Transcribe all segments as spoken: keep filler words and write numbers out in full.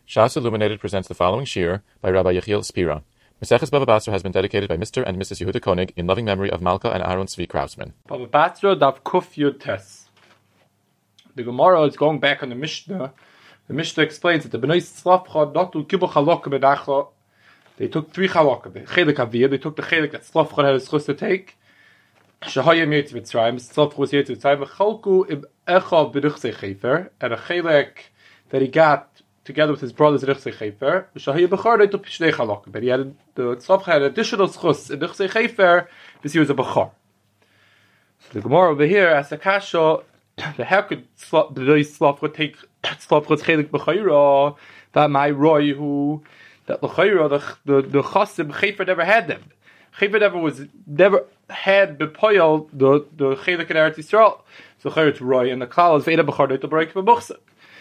Shas Illuminated presents the following shir by Rabbi Yechiel Spira. Maseches Baba Basra has been dedicated by Mister and Missus Yehuda Koenig in loving memory of Malka and Aaron Zvi Krausman. Baba Basra Daf Kuf Yud Tes. The Gemara is going back on the Mishnah. The Mishnah explains that the Bnei Tzlafcha Dotul Kibbul Chalaka B'Dachla. They took three Chalaka. The Chelik Aviyah. They took the Chelik that Tzlafcha had a schus to take. Shahayim Yetz Mitzrayim. Tzlafcha was Yetz Mitzrayim. V'chalku Ib Echav B'Duchsei Chefer. And a Chelik that he got together with his brothers in Duchsei Chefer. Shahayim Bechar. They took Pishnei Chalaka. But he had the Tzlafcha had additional schus in Duchsei Chefer because he was a Bechar. So the Gemara over here asks a kasha. The how could the Tzlafcha take Tzlafcha's Chelik B'Chayra that my Roy who that L'Chayra the the the Chasim Chefer never had them. Chefer never was never had B'Poyal the the Chelik in Eretz Yisrael. So Chayra to Roy and the Klal is Veda B'Char to break B'Muchsek.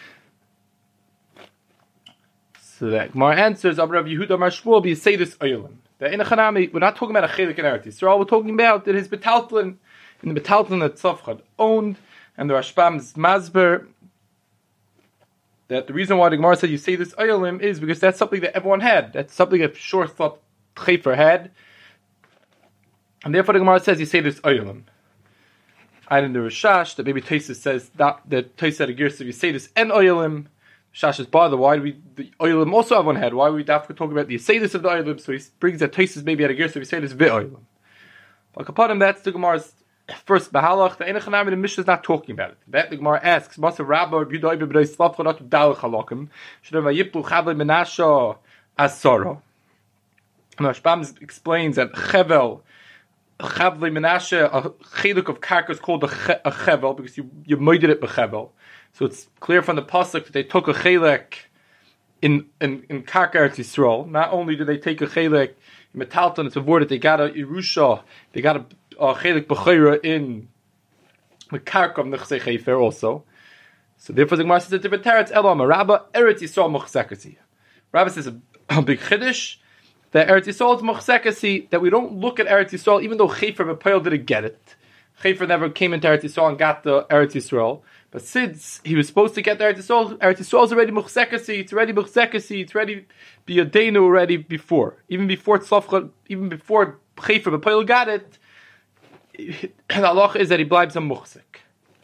So that Gemara answers Amar Rav Yehuda Amar Shmuel be say this Oilim. That in a Chanami we're not talking about a Chelik in Eretz Yisrael. We're talking about that his Betaltlin in the Betaltlin that Tzlafcha owned. And the Rashbam's Masber, that the reason why the Gemara said you say this Oilim is because that's something that everyone had. That's something that sure thought Chefer had. And therefore the Gemara says you say this Oilim. And in the Rishash, that maybe Tosfos says that, that Tosfos had a gear, so you say this en Oilim. Rishash is bother, why do we, the Oilim also everyone had? Why do we have to talk about the say this of the Oilim? So he brings that Tosfos maybe had a gear, so we say this vi Oilim. But upon him, that's the Gemara's first Bahalach, the Enochanami, the Mishnah is not talking about it. That the Gemara asks, Masa Rabba, Yudai B'B'dai Tzlafcha not to Dalach Halakim, Shadam Vayiplu Chavle Menasha Asara. And Rashbam explains that Chevel, Chavle Menashe, a chiluk of karka is called a Chevel, because you, you moided it b'Chevel. So it's clear from the Pasuk that they took a chilek in, in, in karka Eretz Yisrael. Not only did they take a chilek in Metalton, it's a word that they got a Yerusha, they got a Uh, Chelik B'Chayra in the Karkam Nechsei Chefer also. So therefore the Gemara says a different teretz. Elam Rabba Eretz Yisrael Muchsekasi. Rabba says a, a big chiddush that Eretz Yisrael is Muchsekasi, that we don't look at Eretz Yisrael even though Chefer B'Poyel didn't get it. Chefer never came into Eretz Yisrael and got the Eretz Yisrael. But since he was supposed to get the Eretz Yisrael, Eretz Yisrael is already Muchsekasi. It's already Muchsekasi. It's already B'Yadenu already before, even before Tzlafcha, even before Chefer B'Poyel got it. And the halacha is that he blibes a muchzik.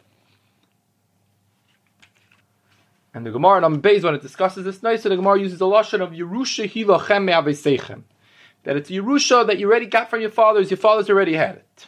And the Gemara on Beis, when it discusses this nice, so the Gemara uses the lashon of Yerusha hilachem me'aveseichem, that it's Yerusha that you already got from your fathers. Your fathers already had it.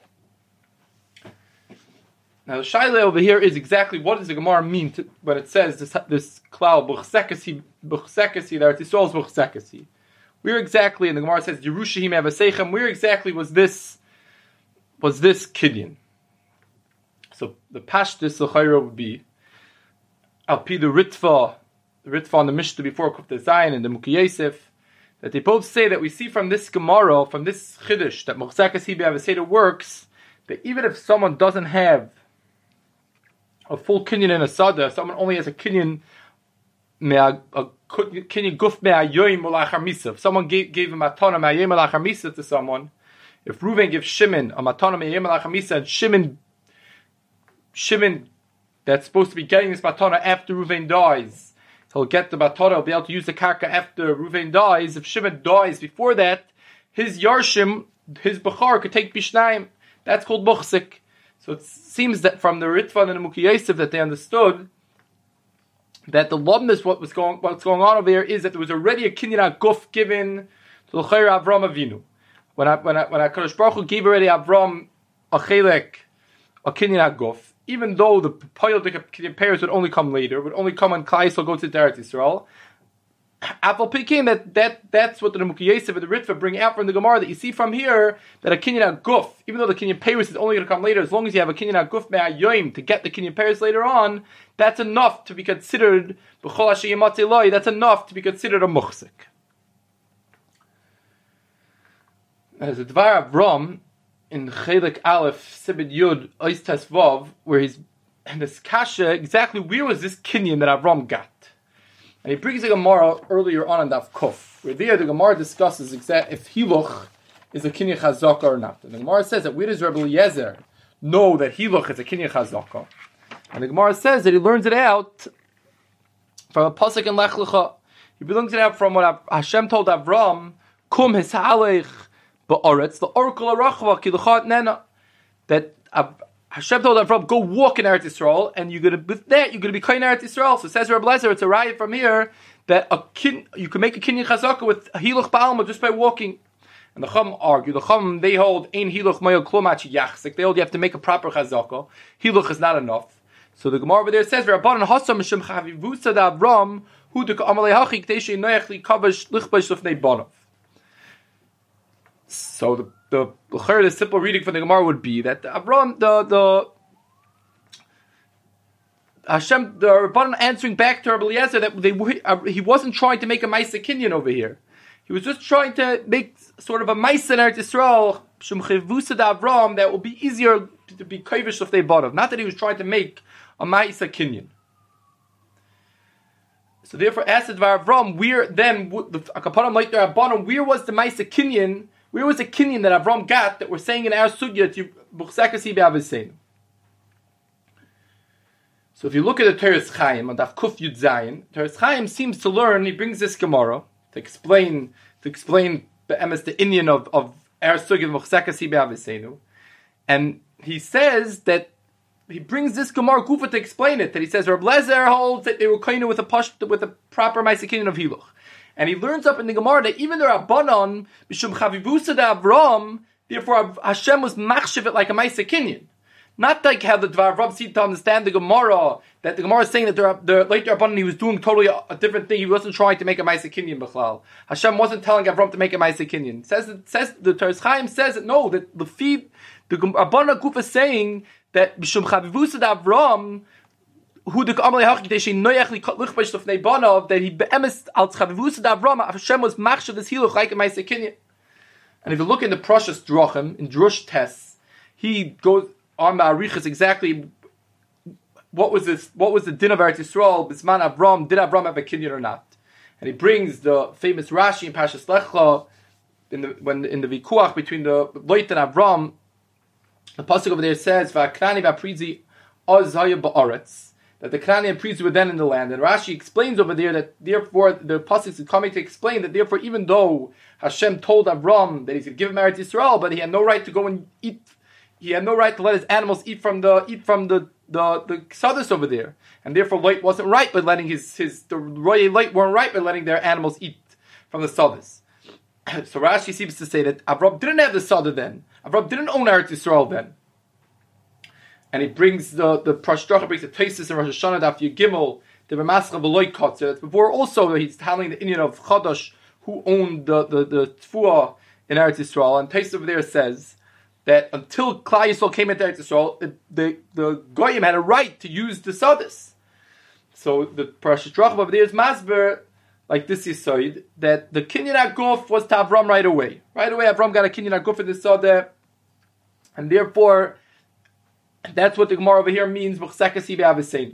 Now the shaila over here is exactly what does the Gemara mean to, when it says this this klal buchsekasi buchsekasi that it's Yisrael's buchsekasi. Where exactly, and the Gemara says Yerusha hi me'aveseichem. Where exactly was this? Was this Kidyan? So the Pashtus L'chayra would be Alpi the Ritva, the Ritva on the Mishnah before Kufta Zayin and the Muki Yosef, that they both say that we see from this Gemara, from this Chiddush, that Muchzakas Hibi Avaseda works, that even if someone doesn't have a full Kinyan in a Sada, someone only has a Kinyan, a Kinyan Guf Mea Yoim Ulachar Misa, if someone gave, gave him a Tana Mea Yoim Ulachar Misa to someone, if Reuven gives Shimon a matana me'yem alachamisa, and Shimon, Shimon, that's supposed to be getting this matana after Reuven dies, he'll get the matana, he'll be able to use the karka after Reuven dies. If Shimon dies before that, his yarshim, his bechar could take bishnaim. That's called muchsik. So it seems that from the Ritvan and the Muki Yosef that they understood that the lumnus, what was going, what's going on over here is that there was already a kinyan guf given to the L'Chayra Avram Avinu. When I when I when I Kadosh Baruch Hu gave already Avram a chelek, a kinyan guf, even though the poyel kinyan pairs would only come later, would only come when Klai Yisrael go to Eretz Yisrael. Apple picking that that that's what the Muki Yosef and the Ritva bring out from the Gemara that you see from here that a kinyan guf, even though the kinyan pairs is only going to come later, as long as you have a kinyan guf me'ayoim to get the kinyan pairs later on, that's enough to be considered b'chol hasheyim matzilai. That's enough to be considered a muchzik. There's a Dvar Avram in Chelik Aleph Sibid Yud Ois Tes Vav, where he's in this kasha exactly where was this kinyan that Avram got, and he brings a Gemara earlier on in Daf Kuf, where there the Gemara discusses exact if Hiluch is a kinyan chazaka or not. And the Gemara says that where does Rebbe Eliezer know that Hiluch is a kinyan chazaka? And the Gemara says that he learns it out from a pasuk in Lech Lecha. He brings it out from what Hashem told Avram, Kum hishalech ba'aretz, the oracle arachva, kilachat nena, that Hashem told Avram, go walk in Eretz Yisrael, and you're gonna, with that, you're gonna be kind Eretz Yisrael. So it says Reb Lezer, it's a riot from here, that a kin, you can make a kinyan chazaka with a hiluch ba'alma just by walking. And the Chum argue, the Chum, they hold, ein hiluch mayol klumach yachzik, they hold you have to make a proper chazaka. Hiluch is not enough. So the Gemara over there says, Rabbanan hasam mishum chavivusa da Avram, hu de amalei hachi, kteishi noyach li kavash lichbash lefnei bonav. So the the the, the simple reading from the Gemara would be that Avram, the the Hashem, the Rabbanan answering back to Rabbi Eliezer that they uh, he wasn't trying to make a Maisa Kinyan over here. He was just trying to make sort of a Maisa in Eretz Yisrael, Shem Chivusa da Avram, that will be easier to be kovish if they bought. Not that he was trying to make a Maisa Kinyan. So therefore, asked Avram, where then the Akapanim like the Rabbanan, where was the Maisa Kinyan? Where was the kinyan that Avram got that we're saying in our sugya to Buchsekasi be'aviseinu? So if you look at the Teres Chaim on Daf Kuf Yud Zayin, Teres Chaim seems to learn. He brings this Gemara to explain to explain the emes the inyan of of our sugya Buchsekasi be'aviseinu, and he says that he brings this Gemara Kufa to explain it. That he says Reb Lezer holds that they were kind with a push with a proper Maisa Kinyan of Hiluch. And he learns up in the Gemara that even the Rabbanon, Mishum Chavivusa da Avram, therefore Hashem was machshiv it like a Maisa Kinyan. Not like how the Dvar Avram seemed to understand the Gemara, that the Gemara is saying that the, the late Rabbanon, he was doing totally a, a different thing. He wasn't trying to make a Maisa Kinyan B'chlal. Hashem wasn't telling Avram to make a Maisa Kinyan. Says, it says, the Teres Chaim says that no, that the feed, the Rabbanon Kufa is saying that Mishum Chavivusa da Avram, who the Amalei Hachi Deshi Noyach Lichbash of Nebanav, that he be'emes al Chavivusa da Avram, Hashem was machshav this hiluch like a Maisa Kinyan. And if you look in the Prashas Drachim, in Drush Tess, he goes on Ma'arichas exactly what was this, what was the din of Eretz Yisrael, Bisman Avram, did Avram have a Kinyan or not? And he brings the famous Rashi in Parshas Lech Lecha, in the when in the Vikuach between the Lot and Avram, the pasuk over there says, Va'krani va'prizi oz haya ba'aretz, that the Knani and priests were then in the land. And Rashi explains over there that therefore the pasuk is coming to explain that therefore even though Hashem told Avram that he's going to give him Eretz Yisrael, but he had no right to go and eat, he had no right to let his animals eat from the eat from the the the Ksodis over there, and therefore Lot wasn't right by letting his his the royal Lot weren't right by letting their animals eat from the Ksodis. So Rashi seems to say that Avram didn't have the Soda then. Avram didn't own Eretz Yisrael then. And he brings the the Prashdracha brings the Taisis and Rosh Hashanah Daf Yigimel, the Ramascha V'Loi Kotzer. Before also he's handling the Indian of Chadash who owned the the the Tfuah in Eretz Yisrael. And Taisis over there says that until Klal Yisrael came into Eretz Yisrael, the the, the Goyim had a right to use the Sadis. So the Prashdracha over there is Masber like this Yisoid that the Kinyan HaGuf was to Avram right away. Right away Avram got a Kinyan HaGuf in the Sadeh, and therefore that's what the Gemara over here means. But that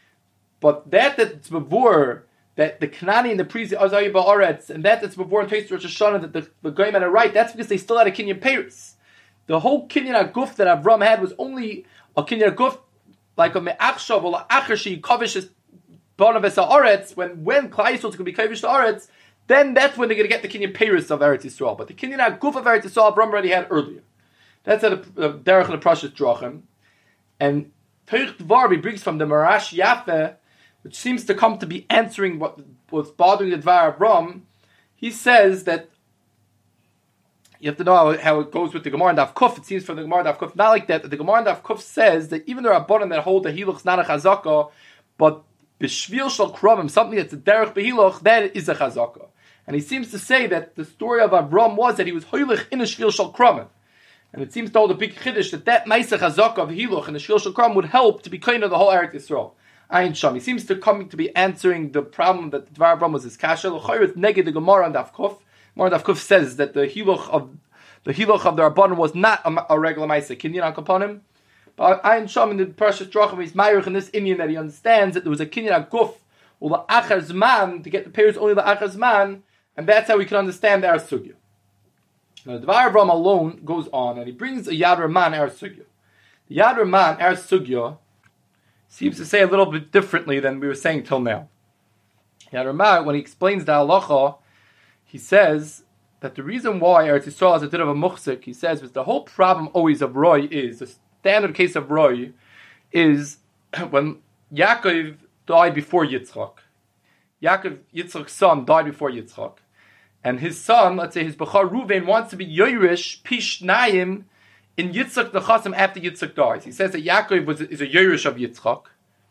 that's before that the Knani and the priest Azayah Ba'aretz, and that that's before in Teisus Rosh Hashanah that the, the Goyim had a right. That's because they still had a Kinyan Paris. The whole Kinyan HaGuf that Avram had was only a Kinyan HaGuf like a Me'achshav or Achashi Kavish Bonaves Haaretz. When when Klal Yisrael is going to be Kavish Haaretz, then that's when they're going to get the Kinyan Paris of Eretz Yisrael. But the Kinyan HaGuf of Eretz Yisrael Avram already had earlier. That's at the Derech and the Prashas Drachim. And Teich Dvar brings from the Marash Yafeh, which seems to come to be answering what was bothering the Dvar Avram. He says that you have to know how, how it goes with the Gemara and Daf Kuf. It seems from the Gemara and Daf Kuf not like that. The Gemara and Daf Kuf says that even the Rabbanan that hold the Hiluch is not a Chazaka, but B'Shvil Shal Kramim, something that's a Derech B'Hiluch, that is a Chazaka. And he seems to say that the story of Avram was that he was Hoilich in a Shvil Shal Kramim. And it seems to hold a big chiddush that that Maisa Chazaka of Hiluch and the Shvil Shal Kramim would help to be kind of the whole Eretz Yisrael. Ayin Sham. He seems to come to be answering the problem that the Dvar Avram was his kasha. L'chayr is neged the Gemara and Daf Kuf. Gemara Daf Kuf says that the Hiluch of the Hiluch of the Rabbanon was not a, a regular Maisa Kinyan upon him. But Ayin Sham in the Parshas Drachim he's Ma'irich in this Indian that he understands that there was a Kinyan Guf or the Achar Zman to get the payers only the Achar Zman, and that's how we can understand our sugya. Now the Dvar Avram alone goes on and he brings a Yad Raman our sugya. The Yad Raman our sugya seems to say a little bit differently than we were saying till now. Yeah, Ramah, when he explains the halacha, he says that the reason why Eretz Yisrael has a bit of a muchzik, he says, was the whole problem always of Roy is, the standard case of Roy is when Yaakov died before Yitzchak. Yaakov, Yitzchak's son, died before Yitzchak. And his son, let's say his Bechar Ruvain, wants to be Yoirish, Pish Naim, in Yitzchak the Chasim after Yitzchak dies. He says that Yaakov was, is a Yoirish of Yitzchak.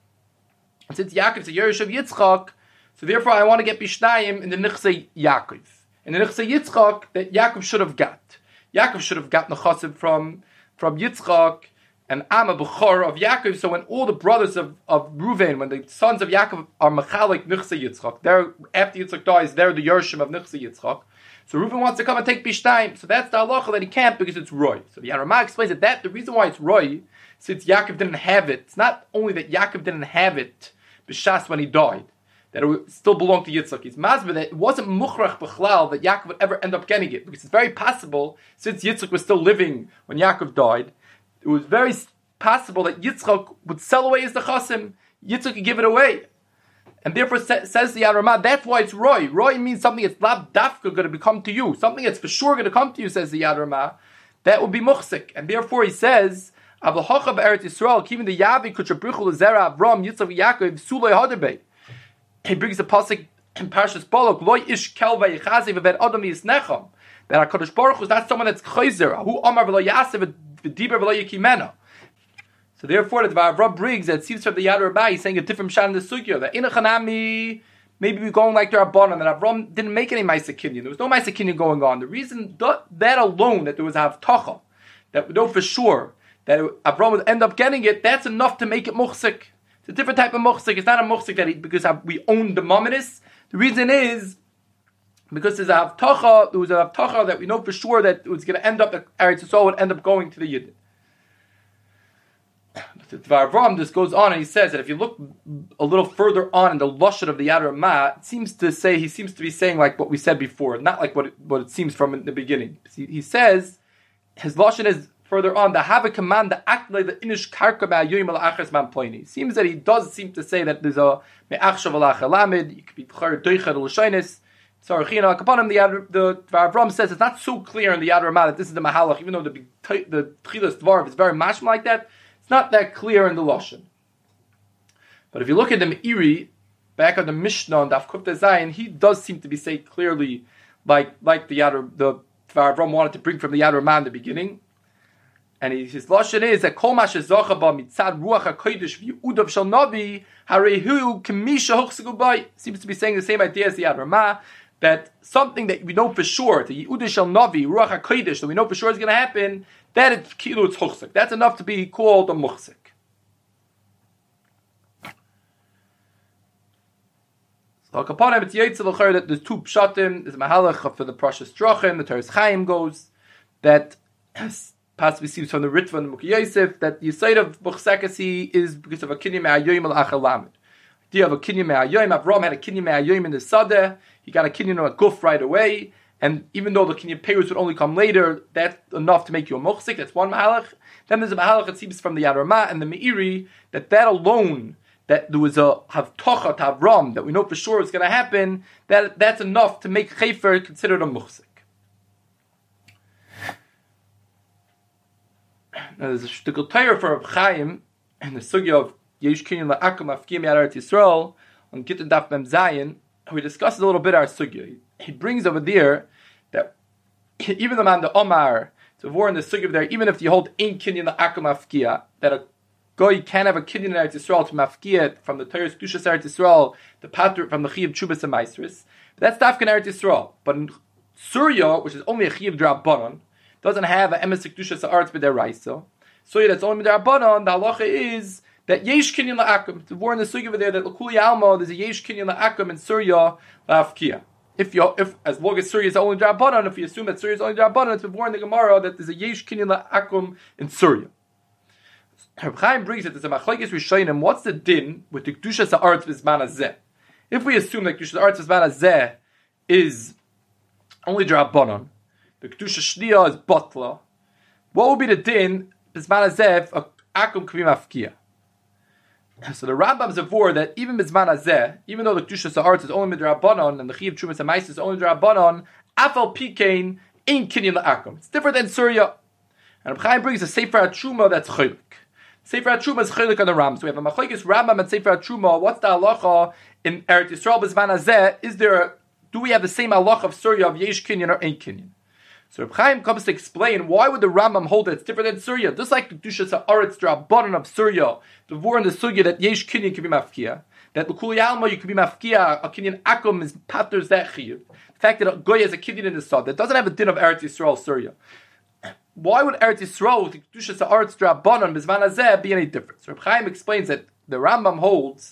And since Yaakov is a Yoirish of Yitzchak, so therefore I want to get Bishnayim in the Nichse Yaakov. In the Nichse Yitzchak, that Yaakov should have got. Yaakov should have gotten the Chasim from, from Yitzchak, and I'm a Bechor of Yaakov. So when all the brothers of, of Reuven, when the sons of Yaakov are Mechalik Nichse Yitzchak, they're, after Yitzchak dies, they're the Yershim of Nichse Yitzchak. So Reuven wants to come and take Bishnayim. So that's the halacha that he can't because it's Roy. So the Ramah explains that, that the reason why it's Roy, since Yaakov didn't have it, it's not only that Yaakov didn't have it, B'shas when he died, that it still belonged to Yitzchak. He's mazbeh that it wasn't muchrach b'chlal that Yaakov would ever end up getting it, because it's very possible, since Yitzchak was still living when Yaakov died, it was very possible that Yitzchak would sell away his nechasim. Yitzchak could give it away. And therefore, sa- says the Yaramah, that's why it's Roy. Roy means something that's lab dafka going to become to you. Something that's for sure going to come to you, says the Yaramah. That would be muchsik. And therefore he says, Avlachacha b'Eretz Yisrael, kivin the Yavi kuchabrichu l'zera Avram, Yitzchak Yaakov, sulei hadarbei. He brings the pasuk in Parshas Balak, Loi ish kelva yichazi v'ben adam yisnecham. That HaKadosh Baruch Hu is not someone that's chayzer. Who amar v'lo yasev v'diber v'lo yikimena. So therefore, the Dvar brings that seems from the Yad Rabbah, he's saying a different shot in the sugya. That in a chanami, maybe we're going like the Rabbanon, that Avram didn't make any Maisa Kinyan. There was no Maisa Kinyan going on. The reason that, that alone, that there was a Havtacha, that we know for sure that Avram would end up getting it, that's enough to make it muhsik. It's a different type of muhsik. It's not a muhsik that he, because we own the mominus. The reason is because there's a Havtacha, there was a Havtacha that we know for sure that it was going to end up, that Eretz Yisrael would end up going to the Yid. The Dvar Avram, this goes on and he says that if you look a little further on in the Lashon of the Yad Ramah, it seems to say, he seems to be saying like what we said before, not like what it, what it seems from in the beginning. He, he says, his Lashon is further on, the have a command, the act like the inish karka ma'ayoyim al-achas man ploni. Seems that he does seem to say that there's a me'achshav al-achalamid, you could be b'char doichad al-shainis, Sarachina Kapanim, the the Dvar Avram says it's not so clear in the Yad Ramah that this is the Mahalach, even though the the Tchilas Dvar is very mashma like that. Not that clear in the Lashon. But if you look at the Meiri, back on the Mishnah and Daf Kufta Zayin, he does seem to be saying clearly, like like the Yad, the Dvar Avram wanted to bring from the Yad Ramah in the beginning. And he, his Lashon is that Kol Mashe Zocha Ba Mitzad Ruach HaKodesh V'Udav Shel Navi Harehu K'misha Hochsegu Bay. Seems to be saying the same idea as the Yad Ramah, that something that we know for sure, the Yehuda Shel Navi Ruach HaKodesh, that we know for sure is going to happen, that it's kilo, it's hochsik. That's enough to be called a muchsik. So Kapanim, it's Yaitzel L'cher that there's two pshatim. There's a mahalach for the Prashas Drachim. The Teres Chaim goes that possibly seems from the Ritva and the Mukhi Yosef that the side of muchsekasi is because of a kinyam me'ayoyim al-achalamid. The idea of a kinyam me'ayoyim, Avram had a kinyam me'ayoyim in the Sadeh. He got a kinyam a guf right away. And even though the Kinyan Perus would only come later, that's enough to make you a mochsik. That's one mahalach. Then there's a mahalach that seems from the Yad Ramah and the Meiri, that that alone, that there was a havtocha to Avram, that we know for sure is going to happen, that that's enough to make Chefer considered a mochsik. Now there's a shtickle Torah for Reb Chaim, and the sugya of Yesh Kinyan La'akum Afkim Yad Eretz Yisrael, on Gittin Daf Mem Zayin, we discussed a little bit our sugya. He brings over there that even the man the Omar to war in the sugya there, even if you hold in kinyan the akum mafkia, that a guy can have a kinyan in Eretz Yisrael to mafkia from the Torah's Kedushas Eretz Yisrael, the pater from the Chiyuv Chubas and Maisris. That's dafka in Eretz Yisrael. But in Surya, which is only a Chiyuv D'Rabbanan, doesn't have an emes Kedushas Eretz b'deraisa. Surya that's only b'derabanan. The halacha is that yesh kinyan la'akum. To war in the sugya over there that l'kuli alma there's a yesh kinyan la'akum in Surya la'afkia. If you, if as long as Surya is only D'Rabbanan, if you assume that Surya is only D'Rabbanan, it's before in the Gemara that there's a yesh kinyan la'akum in Surya. Reb Chaim brings it. There's a machlekes rishonim. What's the din with the Kedushas ha'aretz b'zman hazeh? If we assume that Kedushas ha'aretz b'zman hazeh is only D'Rabbanan, the Kedusha Shniya is Batla, what would be the din b'zman hazeh if a akum could be mafkia? So the Rambam is a vor that even Mizman Hazeh, even though the Kedusha Sa'aretz is only Midrabanon and the Chiyuv Trumas HaMais is only Midrabanon, Afal Pikein ain't Kinyan La'akum. It's different than Surya. And Reb Chaim brings a Sefer HaTruma that's Cholik. Sefer HaTruma is Cholik on the Ram. So we have a Machlokes Rambam and Sefer HaTruma. What's the halacha in Eretz Yisrael Mizman Hazeh? Is there, do we have the same halacha of Surya of Yesh Kinyan or Ain't Kinyan? So Reb Chaim comes to explain why would the Rambam hold that it's different than Surya. Just like the Kedusha Sa'aretz Drabanan of Surya, the vor in the Sugya that Yesh Kinyan can be mafkia, that L'Kuli Alma you can be mafkia, a Kinyan Akum is paters that chiyuv. The fact that a Goy has a Kinyan in the Sod that doesn't have a din of Eretz Yisrael Surya. Why would Eretz Yisrael with the Kedusha Sa'aretz Drabanan Mizman Hazeh be any different? So Reb Chaim explains that the Rambam holds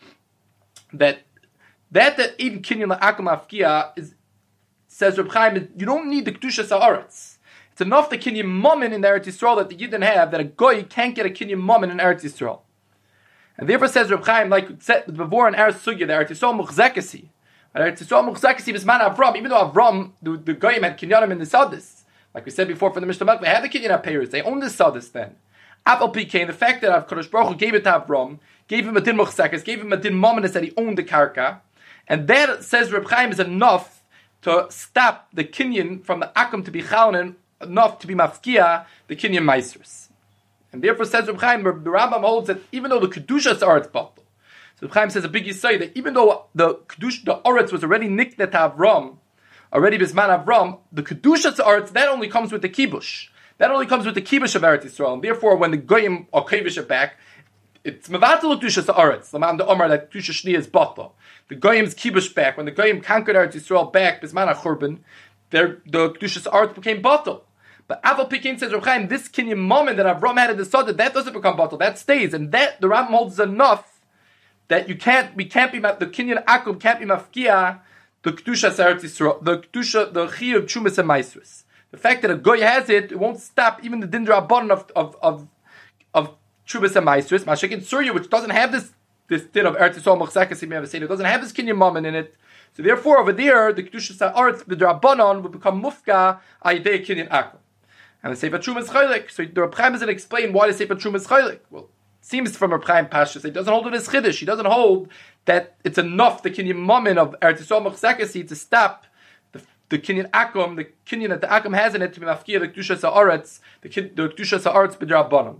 that that that even Kinyan La'akum mafkia is. Says Reb Chaim, you don't need the Kedusha Sa'aretz. It's enough the Kinyan Momin in Eretz Yisrael that the Yidden have, that a Goy can't get a Kinyan Momin in Eretz Yisrael. And therefore says Reb Chaim, like before in Eretz Sugya, the Eretz Yisrael Muchzekasi. Eretz Yisrael Muchzekasi is man Avram, even though Avram, the, the Goyim had Kinyanim in the Sadis. Like we said before from the Mishnah Malk, they had the Kinyan Peiros, they owned the Sadis then. Apple Pikein, the fact that Kadosh Baruch Hu gave it to Avram, gave him a Din Muchzekas, gave him a Din Mominus that he owned the Karka, and that, says Reb Chaim, is enough to stop the Kinyan from the Akum to be Chalanin, enough to be Mafkia, the Kinyan Meisers. And therefore says Reb Chaim, the Rambam holds that even though the Kedushas Aretz Batal, so Reb Chaim says a big Yisai, that even though the Kedush, the Aretz was already nicked at Avram, already Bisman Avram, the Kedushas Aretz, that only comes with the Kibush. That only comes with the Kibush of Eretz Yisrael. And therefore, when the Goyim or Kibush are back, it's Mevatel Kedushas Aretz, Lamam the Omar, that Kedusha Shni is Batal. The Goyim's Kibush back, when the Goyim conquered Eretz Yisrael back, Bisman HaChurban, the Kedushas Aretz became Batal. But Aval Pikein says, Reb Chaim, this Kinyan moment that Avram had in the Soda, that doesn't become Batal, that stays. And that, the Rambam holds enough, that you can't, we can't be, the Kinyan Akum can't be Mafkia, the Kedushas Eretz Yisrael, the Kedusha, the Chiyuv Chumas and Maisrus. The fact that a Goy has it, it won't stop even the Dindra Abon of, of, of, of Chumas and Maisrus. Mashik in Surya, which doesn't have this this din of Eretz Yisrael Muchzekas, it doesn't have this Kinyan Mammon in it. So therefore, over there, the Kedusha Sa'aretz, the Drabanon, will become Mufka, Ayidei Kinyan Akum. And the Sefer Truma is Chaylik. So the Reb Chaim doesn't explain why the Sefer Truma is Chaylik. Well, it seems from Reb Chaim Pashas, he doesn't hold it as Chiddush. He doesn't hold that it's enough, the Kinyan Mammon of Eretz Yisrael Muchzekas, to stop the, the Kinyan Akum, the Kinyan that the Akum has in it, to be Mafkia, the Kedusha Sa'aretz, the Kedusha Sa'aretz B'Drabanon.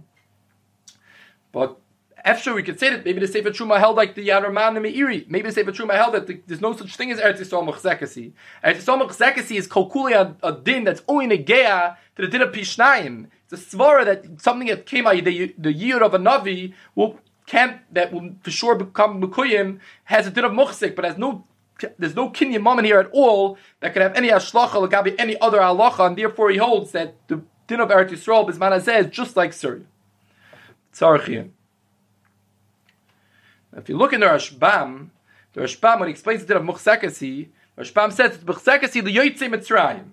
But after we could say that maybe the Sefer Truma held like the Yaraman and Meiri. Maybe the Sefer Truma held that the, there's no such thing as Eretz Yisrael Muchzekasi. Eretz Yisrael Muchzekasi is kolkuli a, a din that's only negea to the din of Pishnayim. It's a svara that something that came out the the year of a navi will can't that will for sure become mukuyim has a din of muchzik, but has no there's no kinyan moment here at all that could have any ashlacha lagabi any other halacha, and therefore he holds that the din of Eretz Yisrael Bisman Hazeh is just like Surya. Tzarchian. If you look in the Rashbam, the Rashbam, when he explains the din of Muchzekasi, Rashbam says it's Muchzekasi the Yotzei Mitzrayim.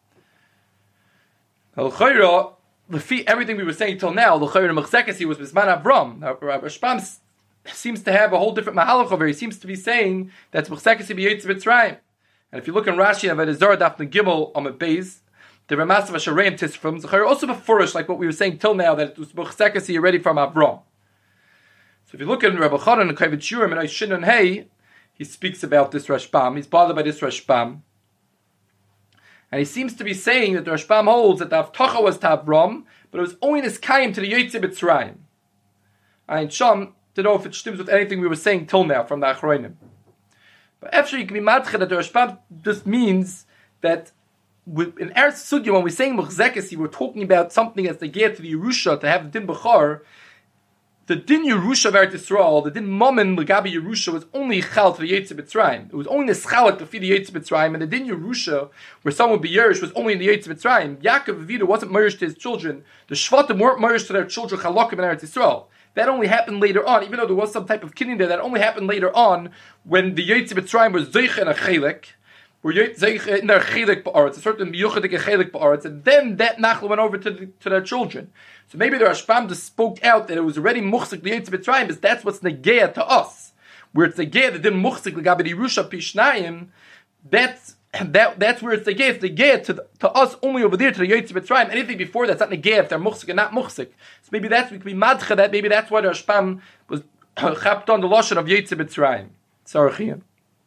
L'chayra, l'fi everything we were saying till now, l'chayra Muchzekasi was Bisman Avram. Now, Rashbam seems to have a whole different mahalach over. He seems to be saying that's Muchzekasi b'Yotzei Mitzrayim. And if you look in Rashi and Avodah Daf Gimel on the Beis, the Ramas of Ashareim Tisfrim, l'chayra also beforish like what we were saying till now that it was Muchzekasi already from Avram. So if you look at Rabbi Chanan and Kavit Shurim and Aishin and Hey, he speaks about this Rashbam. He's bothered by this Rashbam. And he seems to be saying that the Rashbam holds that the Avtacha was to Avram, but it was only this Kaim to the Yotzei Mitzrayim. And Sham, to know if it stems with anything we were saying till now from the Achroinim. But actually, you can be madcha that the Rashbam just means that with, in Eretz Sugya, when we're saying Muchzekasi, we're talking about something that's the gear to the Yerusha, to have the Din Bechar. The Din Yerusha of Eretz Yisrael, the Din Mammon L'gabi Yerusha was only Chal to the Yotzei Mitzrayim. It was only the Schalak to feed the Yotzei Mitzrayim, and the Din Yerusha, where someone would be Yerush, was only in the Yotzei Mitzrayim. Yaakov Avinu wasn't Merish to his children. The Shvatim weren't Merish to their children Chalakim in Eretz Yisrael. That only happened later on, even though there was some type of kinyan there, that only happened later on when the Yotzei Mitzrayim was Zeich and a Chelek, were Zeich in their Chelek Ba'aretz, a certain Miyuchadik Chelek Ba'aretz, and then that Nachla went over to, the, to their children. So maybe the Rashbam just spoke out that it was already Muchzik the Yotzei Mitzrayim, because that's what's Negea to us. Where it's Negea that didn't Muchzik L'gabi Yerusha Pishnayim, that's that that's where it's Negea. It's Negea to, to us only over there to the Yotzei Mitzrayim. Anything before that's not Negea if they're Muchzik and not Muchzik. So maybe that's, we can be Madcha that, maybe that's why the Rashbam was chapped on the lashon of Yetzer Mitzrayim. Tzarchian.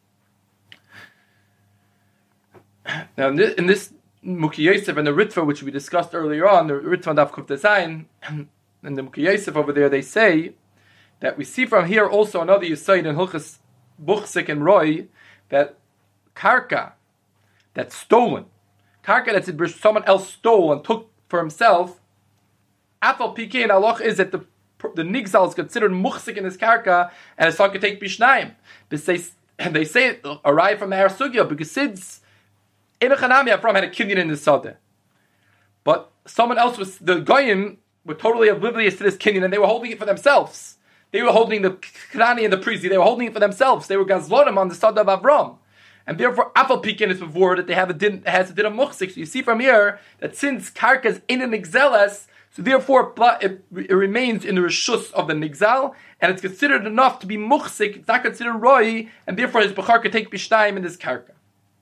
Now in this, in this Muki Yosef and the Ritva, which we discussed earlier on, the Ritva Daf Kuf Design, and the Muki Yosef over there, they say that we see from here also another Yisayid in Hilchas Buchsik and Roy, that karka that's stolen, karka that someone else stole and took for himself, Afal Pike and Allah is that the the nigzal is considered muchsik in his karka, and it's not going to take bishnayim. And they say it arrived from the Har Sugya because Sid's in a Chanami Avram had a kinyan in the Sadeh. But someone else was, the Goyim were totally oblivious to this kinyan and they were holding it for themselves. They were holding the Krani and the Prizi, they were holding it for themselves. They were Gazlonim on the Sadeh of Avram. And therefore, Afal Pikin is before that they have a din, has a din of muchsik. So you see from here that since karka is in an nigzeles, so therefore it, it remains in the reshus of the nigzal, and it's considered enough to be muchsik. It's not considered roi, and therefore his bechar could take b'shtayim in this karka.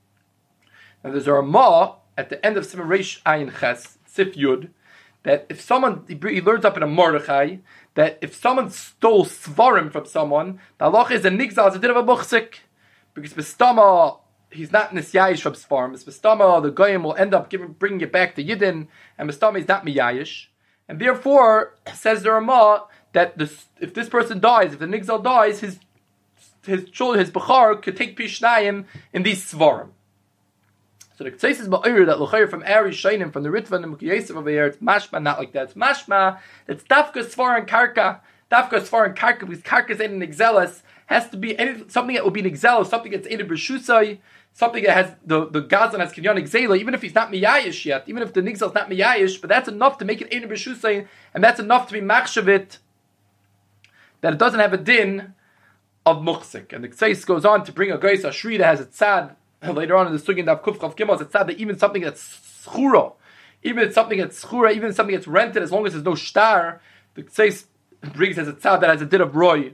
Now there's a Ramah at the end of Simon Reish Ayin Ches, Sif Yud, that if someone, he learns up in a Mordechai, that if someone stole svarim from someone, the halacha is a nigzal, it's a din of a muchsik, because Bistama, he's not nisyayish from svarim, Bistama, the goyim will end up giving, bringing it back to Yidden, and Bistama is not miyayish, and therefore, says the Ramah, that this, if this person dies, if the nigzal dies, his his children, his bechar, could take pishnayim in these svarim. So the Ktseis is Ma'ir that L'chayr from Ari Shainim, from the Ritva and the Muki Yosef over here, it's mashma, not like that. It's mashma, it's dafka svar and karka, dafka svar and karka, because karka is in an exelis, has to be any, something that will be an exelis, something that's in a b'shusai, something that has, the, the Gazan has kinyan exela, even if he's not miyayish yet, even if the nigzal is not miyayish, but that's enough to make it in a b'shusai, and that's enough to be machshavit, that it doesn't have a din of muchsik. And the Ktseis goes on to bring a Geis Ashri that has a tzad. Later on in the Sugin of Kuf Chav Gimel, it's sad that even something that's schura, even it's something that's schura, even something that's rented, as long as there's no shtar, the Ktseis brings as a tzad that has a din of roy.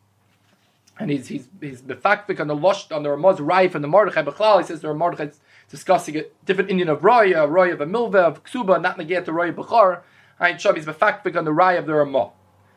And he's he's he's befakvik on the losh on the Ramaz Rai from the Mordechai Bechlal. He says the Mordechai is discussing a different Indian of roy, a roy of a milva of ksuba, not negate the roy of bechar. Ayin Shav is befakvik on the Rai of the Ramah.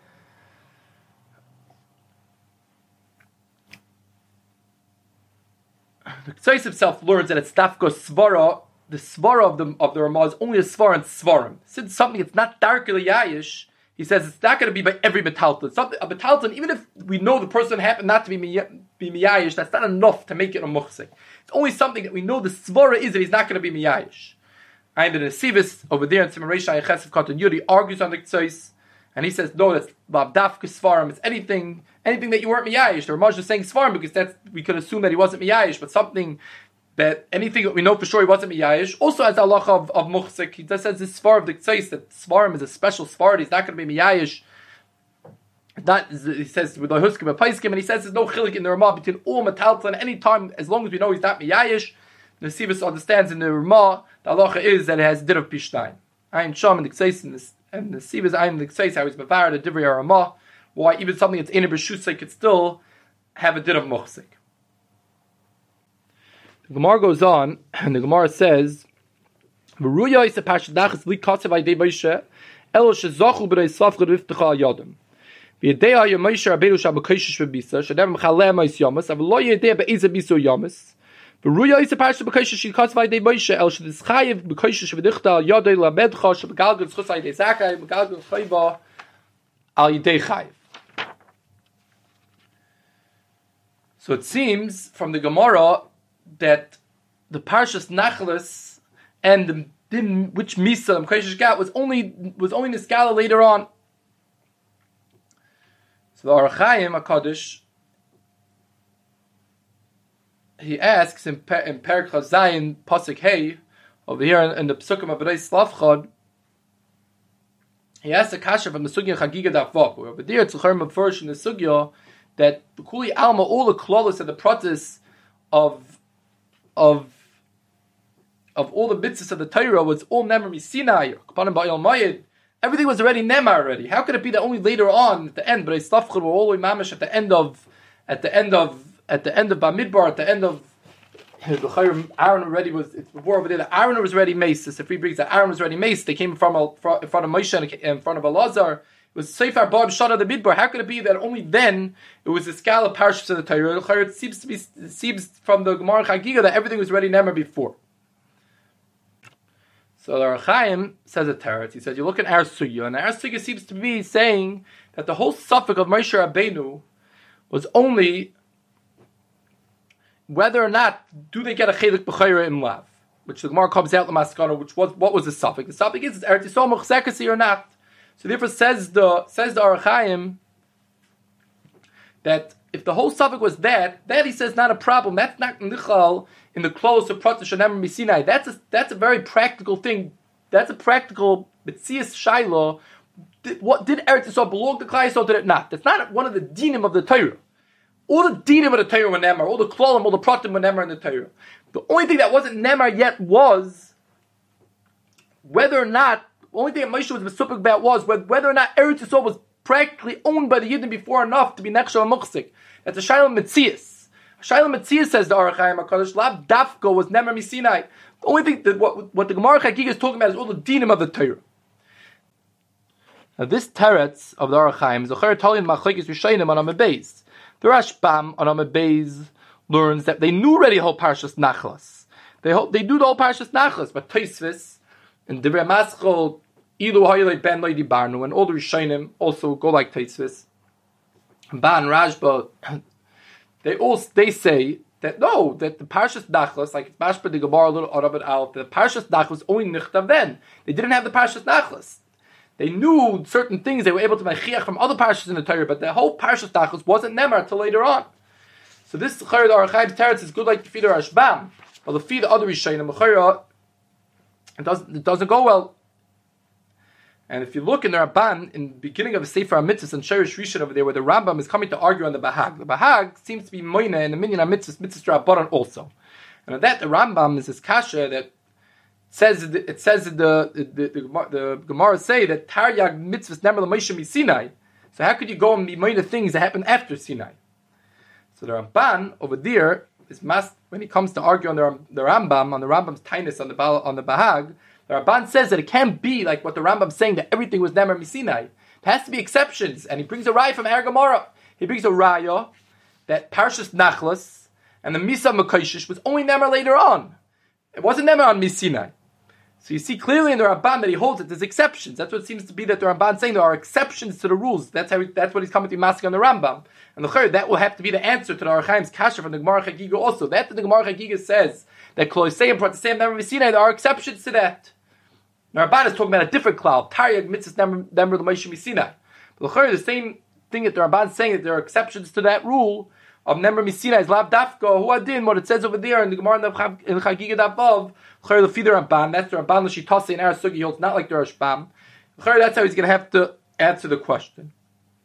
The Ktseis himself learns that it's dafka svara. The svara of the of the Ramah is only a svara and svarim. Since something that's not darkly yayish, he says it's not going to be by every metalton. Something a metalton, even if we know the person happened not to be be miyayish, that's not enough to make it a muchsik. It's only something that we know the svara is that he's not going to be miyayish. And the Nesivis over there in Simaresha Yechesef Katan Yuri argues on the Ktseis, and he says no, that's bav dafka svarim. It's anything. Anything that you weren't miyayish. The Ramaj is saying svarim because that's we could assume that he wasn't miyayish, but something that anything that we know for sure he wasn't miyayish. Also, as Allah of, of muchsik, he just says this svar of the Ktseis that svarim is a special svar. He's not going to be miyayish. Not he says with the huskim and paiskim, and he says there's no chilik in the Ramah between all metalta and any time as long as we know he's not miyayish. The Nesivus understands in the Ramah the halacha is that it has din of pishtayim. Ayin Sham and the Ktseis and the and the Nesivus Ayin the Ktseis how he's bevar the divrei Ramah. Why even something that's in a b'shusay could still have a din of muchsik. The Gemara goes on, and the Gemara says, "V'ruya is a pashdachas li kasev aydei Moshe, el shezachu b'rei safchad v'iftecha yadim. V'yedei ha'yom Moshe Rabbeinu shabakoshish v'bisa, shadem m'chaleh ma'is yamas, avol lo yedei be'ezeh biso yamas. V'ruya is a pashdachas b'koshish li kasev aydei Moshe, el shedischayev b'koshish v'dichta yadei lamedcha shebegalgal tzchus aydei zakay, begalgal chayva al yedei chayev." So it seems from the Gemara that the Parshas Nachlas and the din which Misa and Koshish got was only was only Niskala later on. So the Orach Chaim HaKadosh, he asks in, per, in Perek Chazayin Pasuk Hey over here in, in the Pesukim of B'nai Slavchad, he asks a kasha from the Sugya Chagiga Dafvah. Over there it's a Cherem first in the Sugya that the Kuli Alma, all the klolos and the pratis of of of all the mitzvahs of the Torah was all Nemar Sinai, everything was already Nemar already. How could it be that only later on at the end, but Eislafchad were all the mamish at the end of at the end of at the end of Bamidbar, at the end of Aaron already was it's before over there that Aaron was already maced. The Sifri brings that Aaron was already maced. They came from in front of Moshe and in front of Elazar. was Sefer Bob Shana the Midbar. How could it be that only then it was the scale of parshas of the Torah? It seems to be it seems from the Gemara Chagiga that everything was already never before. So the Ohr HaChaim says a teretz. He says you look at our sugya, and our sugya seems to be saying that the whole suffix of Moshe Rabbeinu was only whether or not do they get a chelik b'chayra im lav, which the Gemara comes out the maskana, which was what was the suffix? The suffix is Eretz Yisrael mechzekasi or not. So therefore, says the says the Ohr HaChaim that if the whole suffix was that, that he says not a problem. That's not nichal in the close of Prata Shanem Misinai. That's a that's a very practical thing. That's a practical Mitzias Shaila. Did, what did Eretz Yisrael belong to Klal Yisrael? Did it not? That's not one of the dinim of the Torah. All the dinim of the Torah were nemar. All the klolim, all the pratim were nemar in the Torah. The only thing that wasn't nemar yet was whether or not. The only thing that Moshe was besupik about was whether or not Eretz Yisrael was practically owned by the Yidden before enough to be nechshel muchzik. That's a Shaila Metzias. Shaila Metzias says the Ohr HaChaim HaKadosh Lav Dafko was Nemer Misinai. The only thing that what, what the Gemara Chagiga is talking about is all the dinim of the Torah. Now this teretz of the Ohr HaChaim is a Cheretolian Machlekes Rishayim on Amud Beis. The Rashbam on Amud Beis learns that they knew already the whole Parshas Nachlas. They they knew the whole Parshas Nachlas, but Tosfos and Divrei Maschil Ilu Hayilei Ben Loidi Barnu and all the Rishayim also go like Tosfos. Ban Rashba, they all they say that no, that the Parshas Nachlas, like it's Mashba the Gemara a little Arabit Alf, the Parshas Nachlas only nichtav then. They didn't have the Parshas Nachlas. They knew certain things they were able to mechiach from other parshas in the Torah, but the whole Parshas Nachlas wasn't nemar till later on. So this Chayr Ohr HaChaim's teretz is good like the feed of Rashbam, but the feed of other Rishayim Chayr it doesn't it doesn't go well. And if you look in the Ramban, in the beginning of the Sefer HaMitzvahs and Sherish Rishon over there, where the Rambam is coming to argue on the Bahag, the Bahag seems to be moine in the Minyan HaMitzvahs, Mitzvahs Rabbanan also. And on that, the Rambam is this kasha that says it says the the, the, the, the Gemara say that Taryag Mitzvahs Nemer L'Moshe Misinai. So how could you go and be moine things that happened after Sinai? So the Ramban over there is must when he comes to argue on the, the Rambam on the Rambam's Tainus on the on the Bahag. The Ramban says that it can't be like what the Rambam's saying that everything was Nemer Misinai. There has to be exceptions, and he brings a raya from Ar Gemara. He brings a raya that Parshas Nachlas and the Misa Mekoshish was only Nemer later on. It wasn't Nemer on Misinai. So you see clearly in the Ramban that he holds that there's exceptions. That's what it seems to be that the Ramban's saying there are exceptions to the rules. That's how he, that's what he's coming to be masking on the Rambam. And the third, that will have to be the answer to the Ohr HaChaim's kasha from the Gemara Chagiga also. That the Gemara Chagiga says that Kloisei brought the same Nemer Misinai. There are exceptions to that. Now, Ramban is talking about a different cloud. Taryag mitzvahs nemer l'Moshe Misinai. But the same thing that the Ramban is saying that there are exceptions to that rule of nemer Misinai is lav dafka hu adin. What it says over there in the Gemara in Chagiga Davav, l'chayr lefi the Ramban. That's the Ramban l'shitase in our sugi. It's not like the Rashbam. L'chayr, that's how he's going to have to answer the question.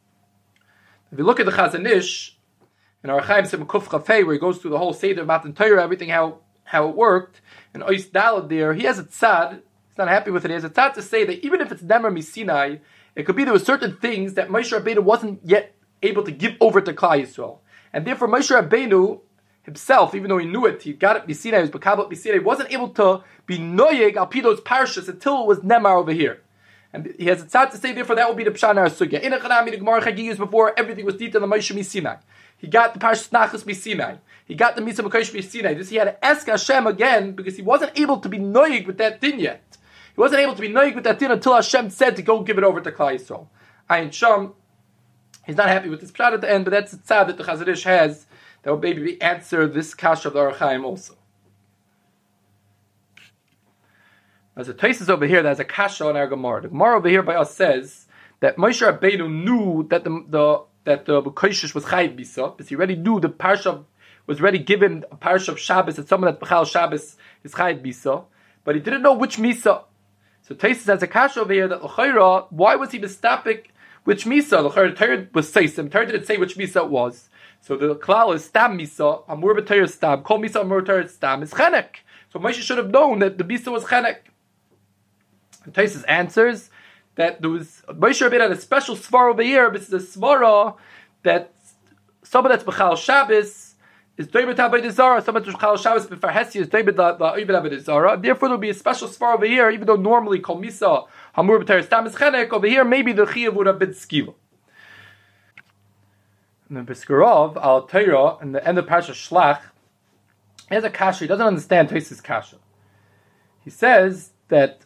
If you look at the Chazon Ish in Ohr HaChaim Simukuf Chafei, where he goes through the whole Seder of Matan Torah, everything how how it worked, and Ois Dalad there, he has a tzad. Not happy with it. He has a tzad to say that even if it's Nemer Misinai, it could be there were certain things that Moshe Rabbeinu wasn't yet able to give over to Klal Yisrael, and therefore Moshe Rabbeinu himself, even though he knew it, he got it Misinai, he was Bekabel Misinai, he wasn't able to be Noyeg al Pidos Parshas until it was Nemar over here. And he has a tzad to say, therefore that will be the Pshan Ar Sugya. In a Chanami, the Gemara Chagigas before everything was detailed on Moshe Misinai. He got the Parshas Nachas Misinai. He got the Misa Mekosh Misinai. This he had to ask Hashem again because he wasn't able to be Noyeg with that din yet. He wasn't able to be noig with that din until Hashem said to go give it over to Klal Yisrael. Ayin Sham, he's not happy with this pshat at the end, but that's the tzad that the Chazon Ish has that will maybe answer this kasha of the Ohr HaChaim also. There's a Tosfos over here that has a kasha on our Gemara. The Gemara over here by us says that Moshe Rabbeinu knew that the, the that the Bekoshish was Chayiv Bisa, because he already knew the parsha was already given a parsha of Shabbos, that someone that Bechal Shabbos is Chayiv Bisa, but he didn't know which Misa. So Tosfos has a kasha over here that l'chayra, why was he mistapik which misa? L'chayra Torah was seisim. Torah didn't say which misa it was. So the klal is stam misa, amur b'Torah stam, kol misa amur b'Torah stam is chenek. So Moshe should have known that the misa was chenek. And Tosfos answers that there was Moshe Rabbeinu had a special svara over here. This is a svara that someone that's b'chal Shabbos is doibet avodah zara. Someone to Chal Shabbos before Hesi is doibet la'oived avodah zara. Therefore, there will be a special svar over here, even though normally kol misa hamur b'teres stam is chenek. Over here, maybe the chiyuv would have been skila. And the Biskarov al Torah in the end of Parsha Shlach, he has a kasha. He doesn't understand Tosfos' kasha. He says that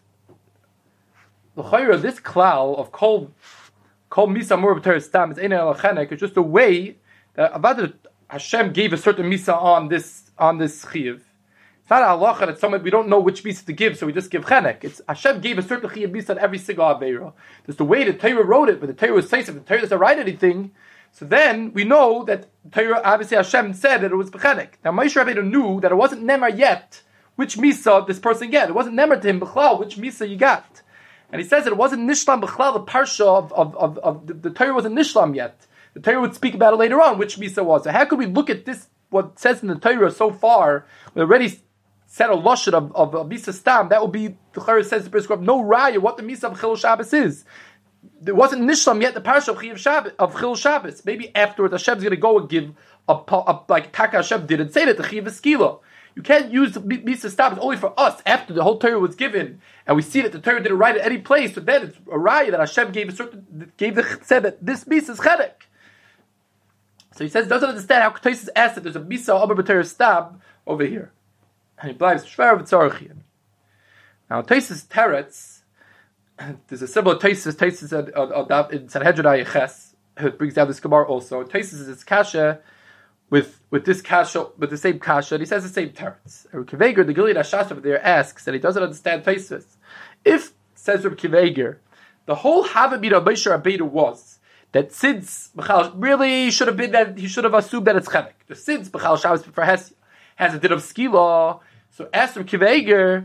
the chayra, this klal of kol kol misa hamur b'teres stam is ein el chenek is just a way that Avad Hashem gave a certain misa on this on this chiyuv. It's not a halacha that someone we don't know which misa to give, so we just give chenek. It's Hashem gave a certain chiyuv misa on every single aveira. There's the way the Torah wrote it, but the Torah was saying if the Torah doesn't write anything, so then we know that Torah obviously Hashem said that it was b'chenek. Now Moshe Rabbeinu knew that it wasn't nemer yet which misa this person get. It wasn't nemer to him b'chlal which misa you got, and he says that it wasn't nishlam b'chlal the parsha of of of, of the, the Torah wasn't nishlam yet. The Torah would speak about it later on, which Misa was. So how could we look at this, what says in the Torah so far, we already said a lashon of, of, of Misa Stam, that would be, the Torah says, the no raya, what the Misa of Chil Shabbos is. There wasn't Nishlam yet, the parasha of Chil Shabbos, of Chil Shabbos. Maybe afterwards, Hashem's going to go and give, a, a, like Taka Hashem did, and say that the Chiv Eskila. You can't use Misa Stam, it's only for us, after the whole Torah was given, and we see that the Torah didn't write it any place, so then it's a raya that Hashem gave a certain, gave the, said that this Misa is Chedek. So he says, doesn't understand how Tosfos asked that there's a misa omer b'teres stam over here, and he blames shver v'tzarchian. Now Tosfos teretz, there's a similar Tosfos Tosfos in Sanhedrin Ayeches, who brings down this Gemara also. Tosfos is his kasha with with this kasha with the same kasha, and he says the same teretz. Reb Kiveger, the Gilead Hashas over there, asks that he doesn't understand Tosfos. If, says Reb Kiveger, the whole Havamid of Moshe Rabbeinu was that since B'chal really should have been that he should have assumed that it's chenek. The since B'chal Shabbos for Hesya has a din of skila, so ask Reb Kiveger,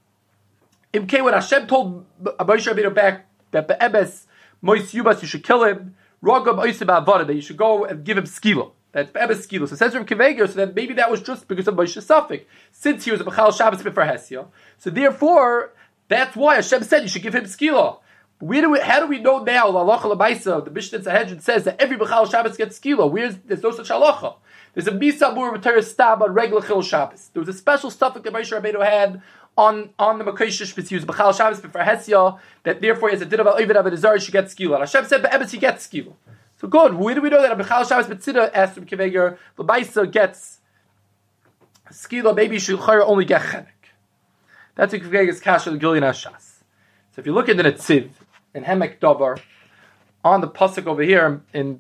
Imke when Hashem told Moshe Rabbeinu back that be'emes Mois Yubas you should kill him, Rogam Oisib Avada that you should go and give him skila. That's be'emes skila. So says Reb Kiveger, so then maybe that was just because of Moshe Safik, since he was a B'chal Shabbos for Hesya. So therefore, that's why Hashem said you should give him skila. Where do we, how do we know now, the halacha l'maisa, the Mishnah Sanhedrin says that every B'chal Shabbos gets skila? Where's, there's no such halacha. There's a misa mur b'teres stam on regular Chil Shabbos. There was a special stuff that Moshe Rabbeinu had on, on the Makoshish B'tzi, he was B'chal Shabbos b'fer Hesya, that therefore he has a din of Oived Avodah Zara, he should get skila. And Hashem said, be'emes he gets skila. So good, where do we know that a B'chal Shabbos b'tzida, asked Reb Kiveger, l'maisa gets skila, maybe he should only get chenek. That's Reb Kiveger's kasha, the Gilead Hashas. So if you look at the Netziv, in Hemek Davar, on the pasuk over here in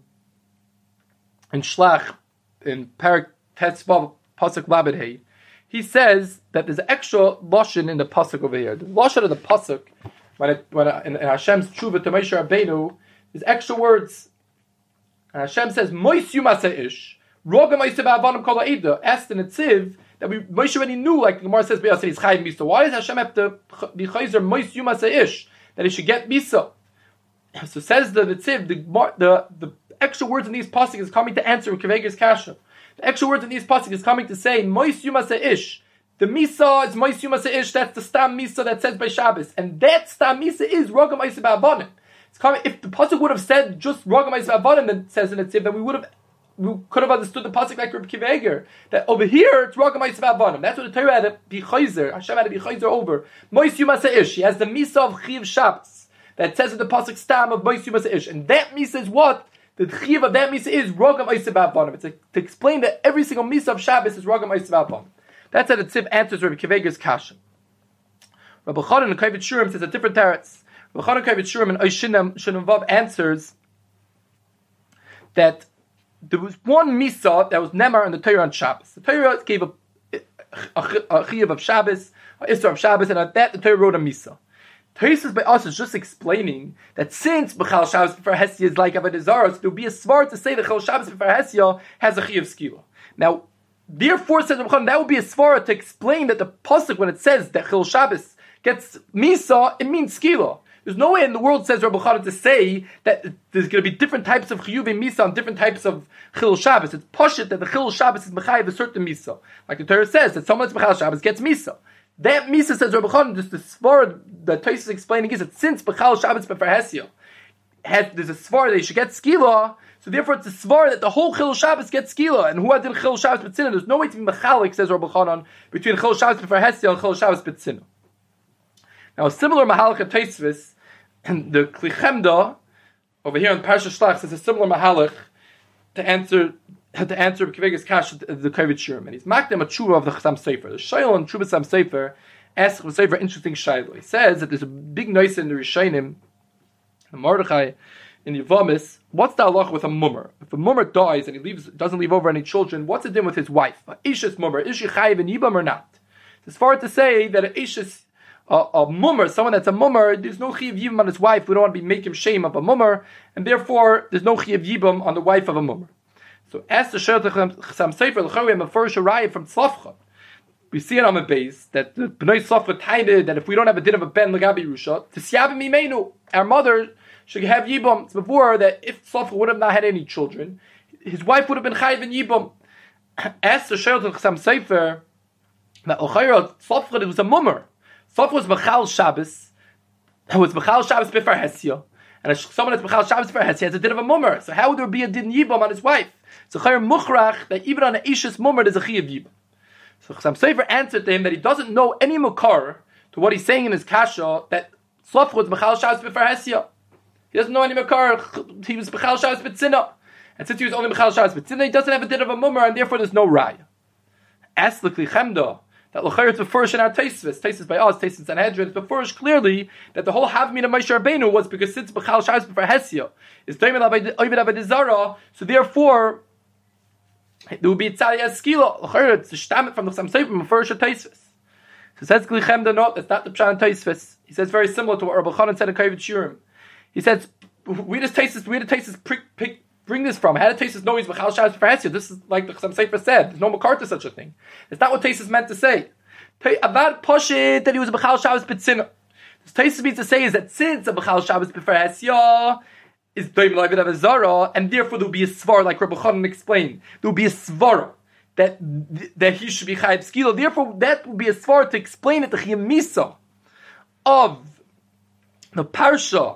in Shlach, in Parak Tetzvav pasuk Labedhei, he says that there's an extra lashon in the pasuk over here. The lashon of the pasuk, when it when it, in, in Hashem's tshuva to Moshe Rabbeinu, there's extra words. And Hashem says, "Mois Yumase Ish, Roga Moise Ba'avanim Kol Ha'ida." Asked in Netziv that we Moshe already knew, like the Gemara says, "Be'aseh He's Chayv Misa." Why does Hashem have to be Chayzer Mois Yumase Ish? That he should get misa. So says the Netziv, the, the the extra words in these pasuk is coming to answer Kiveger's kasha. The extra words in these pasuk is coming to say Mois Yumase Ish. The misa is Mois Yumase Ish. That's the stam misa that says by Shabbos, and that stam misa is Rogam Oisib Avanim. It's coming. If the pasuk would have said just Rogam Oisib Avanim, then says in Netziv, then we would have we could have understood the pasuk like Reb Kiveger, that over here it's Rogam Oisib Avanim. That's what the Torah had to be chayzer. Hashem had to be chayzer over Mois Yumase Ish. He has the misa of Chiv Shabbos that says in the pasuk stam of Mois Yumase Ish, and that misa is what the chiv of that misa is Rogam Oisib Avanim. It's a, to explain that every single misa of Shabbos is Rogam Oisib Avanim. That's how the Tziv answers Reb Kiveger's kasha. Rabbi Chanan and Kavit Shurim says a different teretz. Rabbi Chanan Kavit Shurim and Oishinam Shinavav answers that there was one misa that was nemar in the Torah on Shabbos. The Torah gave a a chiv of Shabbos, a isra of Shabbos, and at that the Torah wrote a misa. Tosfos by us is just explaining that since B'chal Shabbos b'fer Hesya is like Avodah Zara, so there would be a svar to say that Chil Shabbos b'fer Hesya has a chiv skila. Now, therefore, says Rabbi Chanan, that would be a svara to explain that the pasuk when it says that Chil Shabbos gets misa, it means skila. There's no way in the world, says Rabbi Chanan, to say that there's going to be different types of chiyuv and misa on different types of Chil Shabbos. It's pashut that the Chil Shabbos is mechayiv a certain misa. Like the Torah says, that someone that's B'chal Shabbos gets misa. That misa, says Rabbi Chanan, just the svara that Tosfos is explaining is that since B'chal Shabbos b'fer Hesya, there's a svara that you should get skila, So therefore, it's a svar that the whole Chil Shabbos gets skila, and who did Chil Shabbos b'tzina? There's no way to be mechalik, says Rabbi Chanan, between Chil Shabbos b'far Hesia and Chil Shabbos b'tzina. Now, a similar mahalach of Tosfos, and the Kli Chemda over here in Parsha Shlach says a similar mahalach to answer to answer Kvegas Kash the Kovit Shurim, and he's makdem a tshuva of the Chassam Sefer. The Shayil and Tshuva Chassam Sefer asks Chassam Sefer interesting shayla. He says that there's a big noise in the Rishonim, the Mordechai in Yevamis. What's the halach with a mummer? If a mummer dies and he leaves, doesn't leave over any children, what's it doing with his wife? Ish's mummer, is she chayiv in yibam or not? It's far to say that an ish's a, a mummer, someone that's a mummer, there's no chiyav yibam on his wife. We don't want to be making shame of a mummer, and therefore there's no chiyav yibam on the wife of a mummer. So as the Shayil Chassam Sefer l'chayim a first raya from Tzlafcha, we see it on the base that the Bnei Tzlafcha tainted that if we don't have a din of a ben l'gabi rusha, to siyavim imenu, our mother should have yibam. It's before that if Tzlafcha would have not had any children, his wife would have been chayiv in yibam. As the Shayil Chassam Sefer, that l'chayim Tzlafcha was a mummer. Tzlafcha was Mechal Shabbos, was Mechal Shabbos b'far Hesia, and someone that's Mechal Shabbos b'far Hesia has a din of a mummer. So how would there be a din yibam on his wife? So chayr muchrach that even on an ishus mummer there's a chiyav yibam. So Chassam Sefer answered to him that he doesn't know any makar to what he's saying in his kasha that Tzlafcha was Mechal Shabbos b'far Hesia. He doesn't know any makar. He was Mechal Shabbos b'tzina, and since he was only Mechal Shabbos b'tzina, he doesn't have a din of a mummer, and therefore there's no raya. Ask the Kli Chemda that l'chayr it's befurish in our Tosfos, Tosfos by us, Tosfos Sanhedrin, it's befurish clearly that the whole Havmin of Moshe Rabbeinu was because since Mechal Shabbos b'far Hesia is Doimel Ovid Avodah Zarah, so therefore there would be Tzaliyah Skila. L'chayr it's the shtamit from the Chassam Sefer befurish of Tosfos. So says Kli Chemda, no, that's not the pshat in Tosfos. He says very similar to what Rabbi Chanan said in Kovit Shurim. He says, we just taste this, we just taste this, prick, prick, bring this from. How did Tosfos know he's Mechal Shabbos b'far Hesia? This is like the Chassam Sefer said. There's no makar to such a thing. It's not what Tosfos meant to say. Avad Poshit that he was a Mechal Shabbos b'tzina. This Tosfos means to say is that since a Mechal Shabbos b'far Hesia is Doim L'Ovid Avodah Zarah, and therefore there will be a svar, like Rabbi Chanan explained. There will be a svara that that he should be chayiv skila. Therefore, that will be a svar to explain it, the chiyam misa of the parsha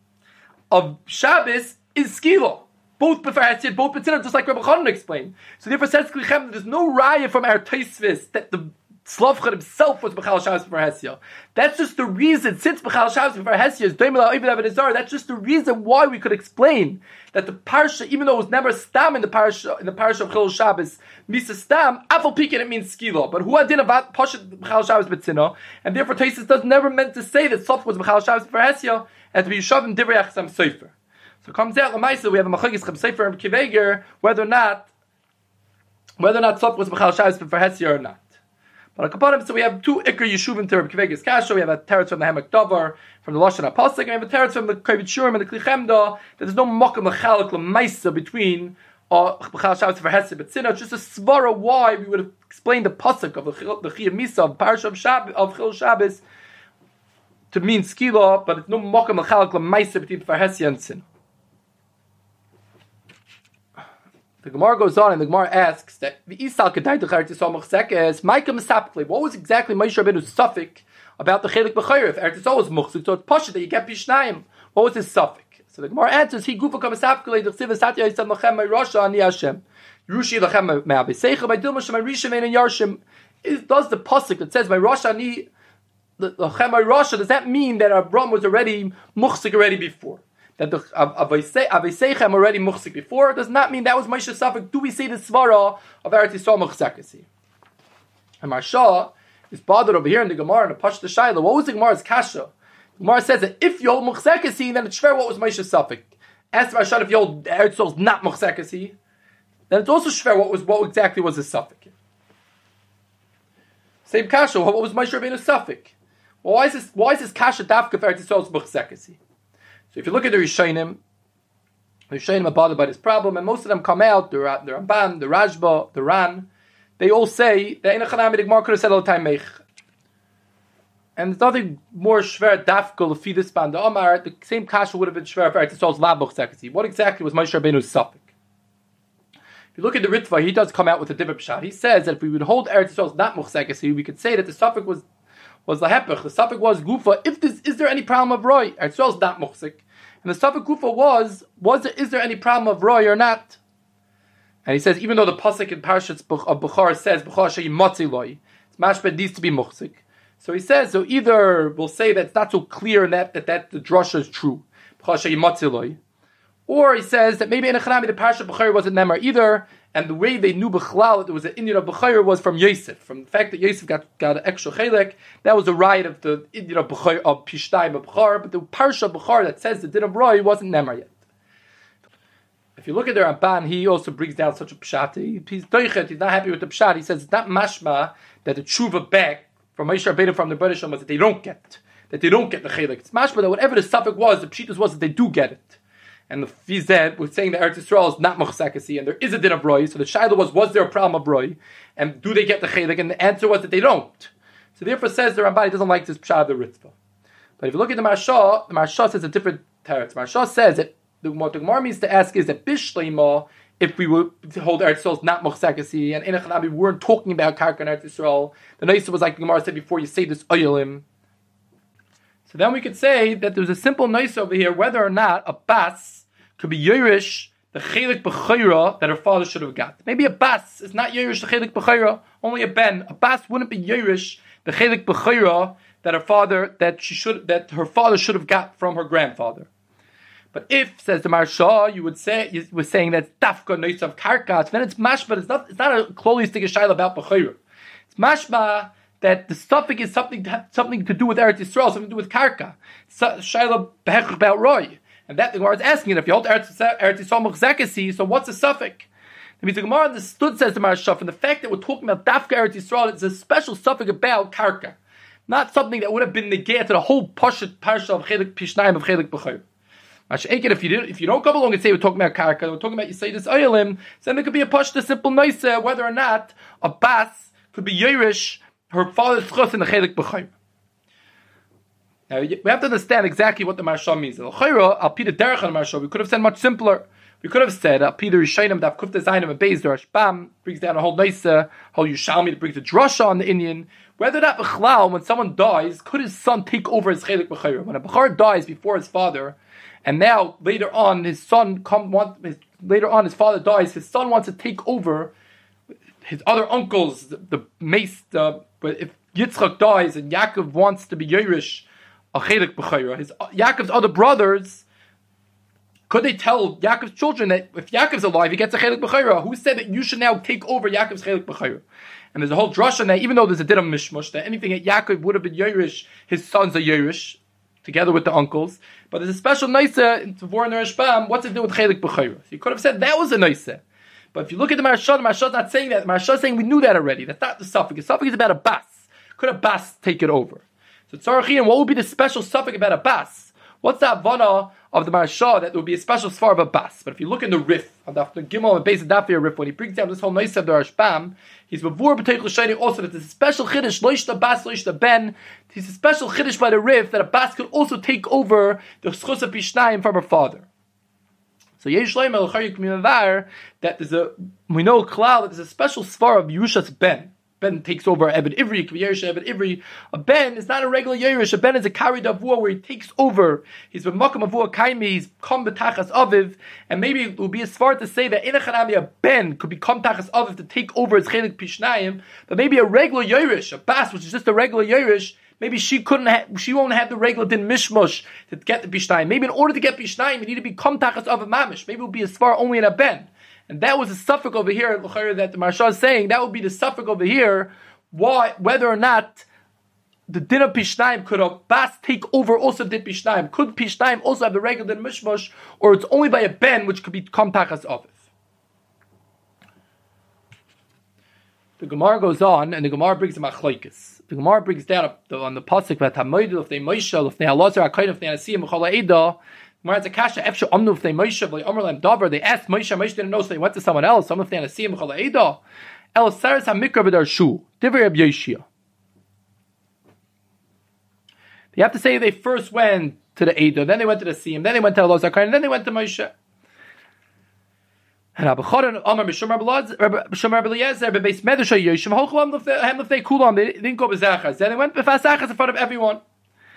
of Shabbos is skila. Both b'far Hesia, both b'tzina, just like Rabbi Chanan explained. So therefore, says Kli Chemda, there's no raya from our Tosfos that the Tzlafcha himself was Mechal Shabbos b'far Hesia. That's just the reason, since Mechal Shabbos b'far Hesia is Doimel Ovid Avodah Zarah, that's just the reason why we could explain that the parsha, even though it was never stam in the parsha in the parsha of Chil Shabbos, misa stam, afal pikin it means skila. But who adin about pashat Mechal Shabbos b'tzina, and therefore Tosfos does never meant to say that Tzlafcha was Mechal Shabbos b'far Hesia, and to be shoving divrei Chassam Sefer. So it comes out l'maisa we have a Machagis Chassam Sefer and Kiveger whether or not whether or not Tzlafcha was Mechal Shabbos b'far Hesia or not. But upon him, so we have two Iker Yeshuvim to Rabbi Kvegas Kasha. We have a teretz from the Hamak Davar, from the Lashon HaPasuk, and we have a teretz from the Kovit Shurim and the Kli Chemda, that there's no Mokum L'chalak L'maisa between Mechal Shabbos b'far Hesia b'tzina. It's just a svara why we would have explained the Pasuk of the Chiyam Misa of Parsha of Shabbos, of Chil Shabbos to mean Skila, but it's no Mokum L'chalak L'maisa between b'far Hesia and Tzina. The Gemara goes on, and the Gemara asks that the Isal Kedai Dechar Tisol Mechsekes Micah Mesapkle. What was exactly Moshe Rabbeinu's suffix about the Chelik B'Chayr? If Eretz Yisrael was Muchzik, so it's Pasha that you get Bishnayim. What was his suffix? So the Gemara answers, He Gufa Kamesapkle Dechsiv Esatya Yisad Lachem May Rasha Ani Hashem Yushi Lachem May Abiseicha By Dilma Shem Rishim Ein Yarshim. Does the pasuk that says May Rasha Ani Lachem May Rasha, does that mean that Abraham was already Muchzik already before? That the Avaseichem already muchzik before does not mean that was Moshe's suffix. Do we say the svara of Eretz Yisrael muchzekasi? And Marsha is bothered over here in the Gemara and the Pashta Shaila. What was the Gemara's kasha? The Gemara says that if you hold muchzekasi, then it's shver what was Moshe's suffix. Ask Marsha if you hold Eretz Yisrael is not muchzekasi, then it's also shver what was what exactly was his suffix. Same kasha. What was Moshe Rabbeinu's suffix? Well, why is this? Why is this kasha dafka for Eretz Yisrael's muchzekasi? So if you look at the Rishonim, the Rishonim are bothered by this problem, and most of them come out, the, the Ramban, the Rashba, the Ran, they all say that in a Chanami the Gemara could have said all the time Meich. And there's nothing more shver dafka l'fi this band. The Omar, the same kasha would have been shver for Eretz Yisrael's labuch sekasi. What exactly was Moshe Rabbeinu's suffix? If you look at the Ritva, he does come out with a different pshat. He says that if we would hold Eretz Yisrael's not muchsekasi, we could say that the suffix was was the hepech. The suffix was gufa. If this is there any problem of roy? Eretz Yisrael's not muchsek, And the Safek Gufa was, was there, is there any problem of Roy or not? And he says, even though the pasuk in Parashat of Bechor says, Bechor sheyi motzi loy, it's mashbet needs to be muchzik. So he says, so either we'll say that it's not so clear in that, that, that the drasha is true, Bechor sheyi motzi loy, or he says that maybe in Echanami the Parashat of Bechor wasn't Nemar either, and the way they knew Bechlal that there was an Indian of Bechor was from Yosef, from the fact that Yosef got, got an extra chelek. That was the right of the Indian of Bechor, of Pishtayim of Bechor, but the Parashat of Bechor that says the din of Roy wasn't Nemar yet. If you look at the Ramban, he also brings down such a pshat. He, he's doichet, he's not happy with the pshat. He says it's not mashma that the tshuva back from Moshe Rabbeinu from the British was that they don't get, that they don't get the chelik. It's mashma that whatever the suffix was, the pshitas was that they do get it. And the Fized was saying that Eretz Yisrael is not machzakasi, and there is a din of roy. So the shaila was, was there a problem of roy, and do they get the chelik? And the answer was that they don't. So therefore, says the Ramban, he doesn't like this pshat of the Ritva. But if you look at the Marsha, the Marsha says a different teretz. The Marsha says that the, what the Gemara means to ask is that Bishleima, if we would hold Eretz Yisrael is not Mochzakasi, and in Echanabi we weren't talking about Karka and Eretz Yisrael, the Naisa was like the Gemara said before, you say this Oyelim. So then we could say that there's a simple Naisa over here, whether or not a Bas could be Yerush, the Chelik B'chayra that her father should have got. Maybe a Bas is not Yerush, the Chelik B'chayra, only a Ben. A Bas wouldn't be Yerush, the Chelik B'chayra that her father, that she should, that her father should have got from her grandfather. But if, says the Marsha, you would say, you were saying that Dafka Noitz of Karkas, then it's mashma, it's not, it's not a clolistic shaila about Bechayra. It's mashma that the suffix is something to, something to do with Eretz Yisrael, something to do with Karka. Shaila behech about Roy. And that the Gemara is asking it, if you hold Eretz Yisrael Mechzekasi, so what's the suffix? That means the Gemara understood, says the Marsha, from the fact that we're talking about Dafka Eretz Yisrael, it's a special suffix about Karka. Not something that would have been negated to the whole Pashat Parsha of Chelik Pishnayim of Chelik Bechayra. If you if you don't come along and say we're talking about karka, we're talking about Yisayidus Oyelim, then there could be a pashta simple noisa whether or not a bas could be Yerush, her father's chus in the chelik b'chayim. Now we have to understand exactly what the Marsha means. The chayra al pi the derech on the Marsha, we could have said much simpler. We could have said al pi the Rishayim daf kufta zayim a beis the Rashbam brings down a whole noisa, whole Yushalmi that brings a drasha on the Indian. Whether that b'chlal when someone dies, could his son take over his chelik b'chayim? When a b'char dies before his father. And now, later on, his son come. Want, his, later on, his father dies. His son wants to take over his other uncles, the, the mace. The, but if Yitzchak dies and Yaakov wants to be Yerush, a chelik b'chayra, his Yaakov's other brothers, could they tell Yaakov's children that if Yaakov's alive, he gets a chelik b'chayra? Who said that you should now take over Yaakov's chelik b'chayra? And there's a whole drasha that even though there's a din of mishmush that anything that Yaakov would have been Yerush, his sons are Yerush, together with the uncles. But there's a special naisa in Tavor and the Rashbam. What's it do with chelik b'chayra? So you could have said that was a naisa. But if you look at the Marsha, the Marsha is not saying that. The Marsha is saying we knew that already. That's not the suffix. The suffix is about a bas. Could a bas take it over? So Tzarachim, what would be the special suffix about a bas? What's the avana of the Marsha that there would be a special svar of a bas? But if you look in the Rif, on the Gimel and base of Dafir Rif, when he brings down this whole naisa of the Rashbam, he's before b'teich l'shayni also that there's a special chiddush loishta bas loishta ben. He's a special chiddush by the Rif that a bas could also take over the schus of Pishnayim from her father. So Yesh Leim El Chayik Minavar that there's a we know klal that there's a special svar of Yerushas ben. Ben takes over Ebed Ivri, Yerush Ebed Ivri. A ben is not a regular Yerush. A ben is a kari davua where he takes over. He's been makam avua kaimi. He's come betachas aviv, and maybe it will be a svar to say that in a chanami a ben could become tachas aviv to take over his chelik pishnayim, but maybe a regular Yerush, a bas which is just a regular Yerush, maybe she couldn't have, she won't have the regular din mishmush to get the pishnayim. Maybe in order to get pishnayim, you need to become tachas aviv mamish. Maybe it will be a svar only in a ben. And that was the suffix over here that the Marsha is saying. That would be the suffix over here. Why, whether or not the din of Pishnayim could a bas take over also din Pishnayim. Could Pishnayim also have the regular din mishmush, or it's only by a ben which could become tachas aviv. The Gemara goes on, and the Gemara brings a machlokes. The Gemara brings down on the pasuk that Hamoidul if they Moishel if they Halazar Akayin if they Asim Mechala Eda. Whereas a kasha efshe omnu if they Moshe v'le Omer lem davar, they asked Moshe, Moshe didn't know, so they went to someone else. Some of them see him chala eda. El saris hamikra b'darshu divrei Reb Yoshia. They have to say they first went to the eda, then they went to the Siyim, then they went to Elazar Kain, then they went to Moshe. And Rabbi Chodan Omer b'Shom Rabbi Eliezer b'Beis Medrash Yoshim holchu hem l'fnei kulam. They didn't go b'zachas. Then they went b'fasachas in front of everyone.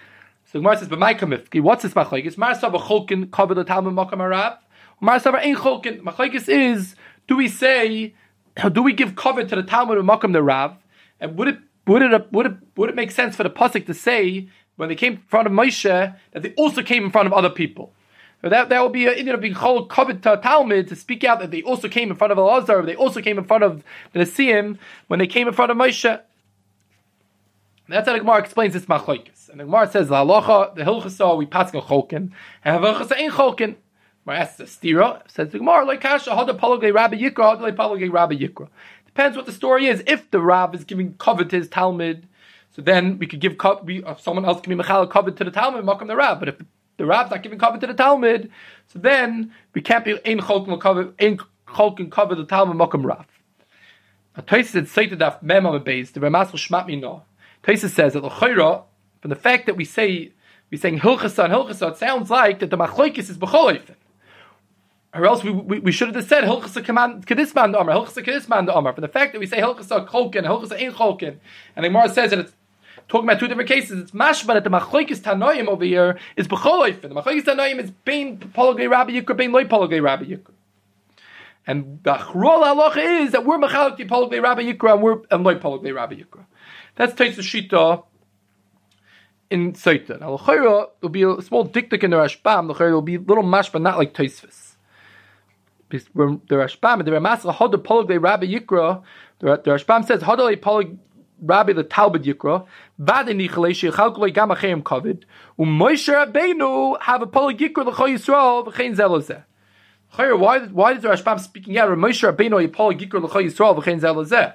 So Gemara says, "But my kamifki, what's this machlokes? Marsav a cholkin cover the Talmud makam harav. Marsav ain't cholkin. Machlokes is, do we say, do we give cover to the Talmud makam the Rav? And would it would it would it would it make sense for the pasuk to say when they came in front of Moshe that they also came in front of other people? So that that would be a, you know, being chol covered to Talmud to speak out that they also came in front of Elazar, they also came in front of the Nesiim when they came in front of Moshe." That's how the Gemara explains this machlokes. And the Gemara says, "La halacha, the hilchasa we pass on cholkin, and the hilchasa ain't cholkin." Gemara asks the stira. Says the Gemara, like kasha hada palogay Rabbi Yikra, hada palogay Rabbi Yikra. Depends what the story is. If the Rav is giving cover to his Talmud, so then we could give cover. We, uh, someone else can be mechal cover to the Talmud, makam the Rav. But if the, the Rav's not giving cover to the Talmud, so then we can't be ein cholkin cover, ein cholkin cover the Talmud makam Rav. Now Tosfos said Seited Daf Mem Amud Beis, the Ramasel Shmat Mino. Tosfos says that l'chayra, from the fact that we say we saying hilchasa and hilchasa, it sounds like that the machlokes is b'chol ofen. Or else we, we, we should have just said hilchasa command kedisman the Amar, hilchasa kedisman the Amar. From the fact that we say hilchasa cholkin, hilchasa ain't cholkin, and the Gemara says that it's talking about two different cases. It's mashma that the machlokes tanoim over here is b'chol ofen. The machlokes tanoim is bein pologay Rabbi Yikra, bein loy pologay Rabbi Yikra. And the achrol halacha is that we're mechalek pologay Rabbi Yikra and we're and loy pologay Rabbi Yikra. That's Tosfos Shita in Seitan. Now, l'chayra will be a small diktuk in the Rashbam. L'chayra will be a little mash, but not like Tosfos. The Rashbam, the Ramasel Hoda Pologay Rabbi Yikra, the Rashbam says Hoda Polig Rabbi the Talmud Yikra, Vade Nichalei Sheichal Kolei Gam Achayim Kovid, U'Moshe Rabbeinu have a Polig Yikra l'Choy Yisrael v'chein zelozeh. L'chayra, why why is the Rashbam speaking out? Moshe Rabbeinu a Polig Yikra l'Choy Yisrael v'chein zelozeh.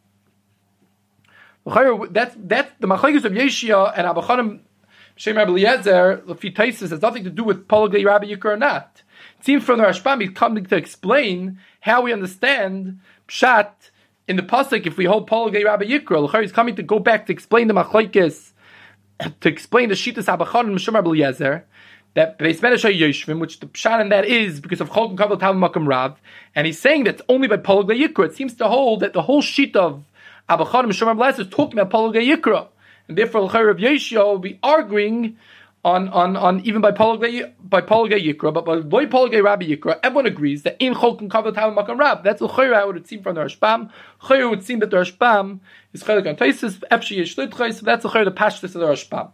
That's that's the machlokes of Yeshia and Abba Chanim Shem Rabbi Eliezer. Lefi Tosfos has nothing to do with pologay Rabbi Yikra or not. It seems from the Rashbam he's coming to explain how we understand pshat in the pasuk if we hold pologay Rabbi Yikra. He's coming to go back to explain the machlokes, to explain the shitas Abba Chanim Shem Rabbi Eliezer that Beis Medrash Yoshvim, which the pshat in that is because of Cholkin Kavel Talmud Makam Rav, and he's saying that it's only by pologay Yikra. It seems to hold that the whole sheet of Abba Chanim Shomar Blas is talking about pologay Yikra, and therefore the Rav Yeshia will be arguing on, on, on even by pologay by pologay Yikra, but by loy pologay Rabbi Yikra, everyone agrees that in Cholkin Kavel Talmud Makam Rav. That's the Chayra would seem from the Rashbam. Chayra would seem that the Rashbam is Chaylik on Tosfos. Efshi Yesh Lidchais. So that's the Chayra the Pashtus of the Rashbam.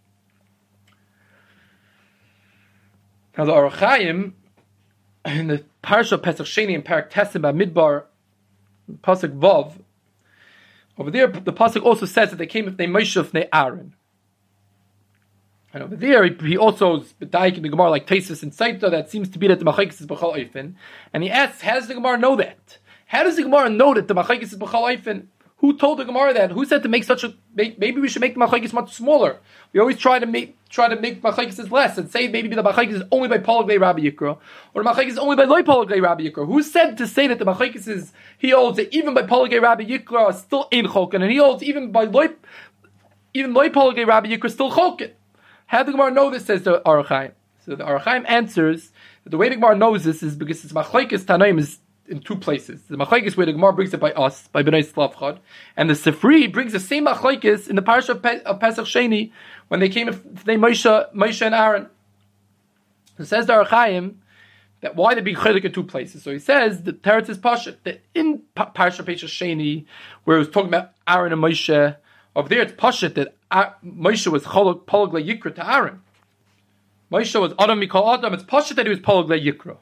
Now the Orach Chaim in the Parsha Pesach Sheni and Parak Tessim by Midbar Pasuk Vav. Over there, the pasuk also says that they came if they Moshe if they Aaron. And over there, he, he also is daik in the Gemara like Tosfos and Saita that seems to be that the machlokes is b'chol ofen. And he asks, how does the Gemara know that? How does the Gemara know that the machlokes is b'chol ofen? Who told the Gemara that? Who said to make such a? Make, maybe we should make the machlokes much smaller. We always try to make try to make machlokes less and say maybe the machlokes is only by pologay Rabbi Yikra or the machlokes is only by loy pologay Rabbi Yikra. Who said to say that the machlokes is he holds that even by pologay Rabbi Yikra still ain't cholkin, and he holds even by loy even loy pologay Rabbi Yikra still cholkin? How did the Gemara know this? Says the Orach Chaim. So the Orach Chaim answers that the way the Gemara knows this is because it's machlokes Tanaim is in two places. The machlokes where the Gemara brings it by us, by Bnei Slavchad, and the Sifri brings the same machlokes in the Parsha of, Pe- of Pesach Sheni when they came, they Moshe, Moshe and Aaron. So it says the Orach Chaim that why they be chaylik in two places. So he says the Teretz is Pasha that in pa- Parsha Pesach Sheni where it was talking about Aaron and Moshe, over there it's Pasha that uh, Moshe was cholok pologay Yikra to Aaron. Moshe was Adam Mikol Adam. It's Pasha that he was pologay Yikra.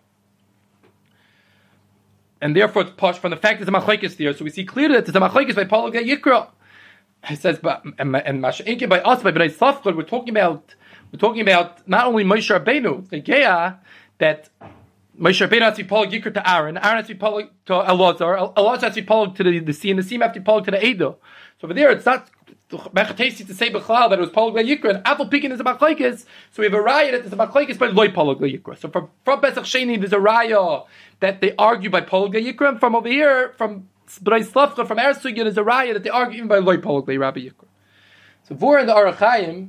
And therefore it's posh from the fact that the machlokes there. So we see clearly that the machlokes by pologay Yikra. He says, but and and Masha'inke by us by Bnei Safkod, we're talking about we're talking about not only Moshe Rabbeinu, the Geah that Moshe Rabbeinu has to be pologay Yikra to Aaron, Aaron has to be pologay to Elazar, Elazar has to be pologay to the, the sea, and the sea have to be pologay to the Edo. So over there, it's not Mechatesi to say b'chlal that it was pologay Yikra, and Apple Pekin is a machlokes. So we have a raya that is a machlokes by loy pologay Yikra. So from from Pesach Sheni, there's a raya that they argue by pologay Yikra, and from over here, from Bnei Slavcha, from Eretz Sugya, there's a raya that they argue even by loy pologay Rabbi Yikra. So vor in the Orach Chaim,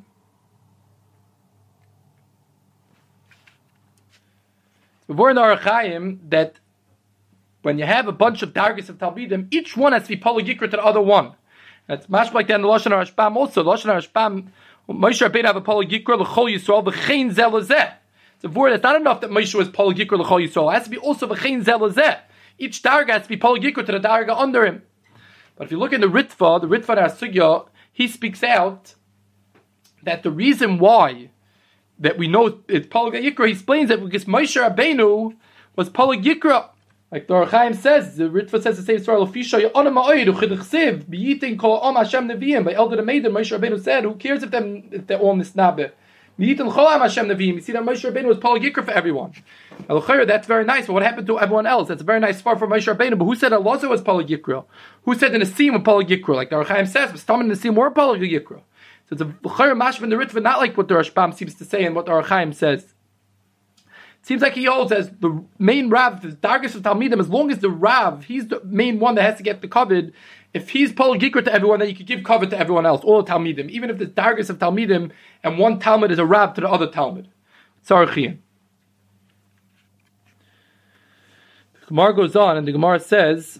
so vor in the Orach Chaim that when you have a bunch of dargis of Talmidim, each one has to be pologay Yikra to the other one. That's much like that in the Lashon HaRashbam also. The Lashon HaRashbam Moshe Rabbeinu have a Paul Yikra l'chol Yisrael v'chein zelazeh. It's a word that's not enough that Moshe was Paul Yikra l'chol Yisrael. It has to be also v'chein zelazeh. Each darga has to be Paul Yikra to the darga under him. But if you look in the Ritva, the Ritva Sugya, he speaks out that the reason why that we know it's Paul Yikra, he explains that because Moshe Rabbeinu was Paul Yikra. Like the Or Chaim says, the Ritva says the same story. Lofisha ya'ona ma'oid u'chidchsiv b'yitin kol am Hashem neviim. By Elder Maiden, Moshe Rabbeinu said, "Who cares if them if they're all nisnabe? B'yitin kol am Hashem neviim." You see that Moshe Rabbeinu was Paul Yikra for everyone. Al-Khair, that's very nice. But what happened to everyone else? That's a very nice far for Moshe Rabbeinu. But who said Elazar was Paul Yikra? Who said the Nesim was Paul Yikra? Like the Or Chaim says, Stam and Nesim were Paul Yikra. So it's a Khair mashv in the Ritva, not like what the Rashbam seems to say and what the Or Chaim says. Seems like he holds as the main Rav, the Dargis of Talmidim, as long as the Rav, he's the main one that has to get the covered. If he's Paul Gikr to everyone, then you could give cover to everyone else, all the Talmidim. Even if the Dargis of Talmidim and one Talmud is a Rav to the other Talmud. Tzarchian. The Gemara goes on, and the Gemara says,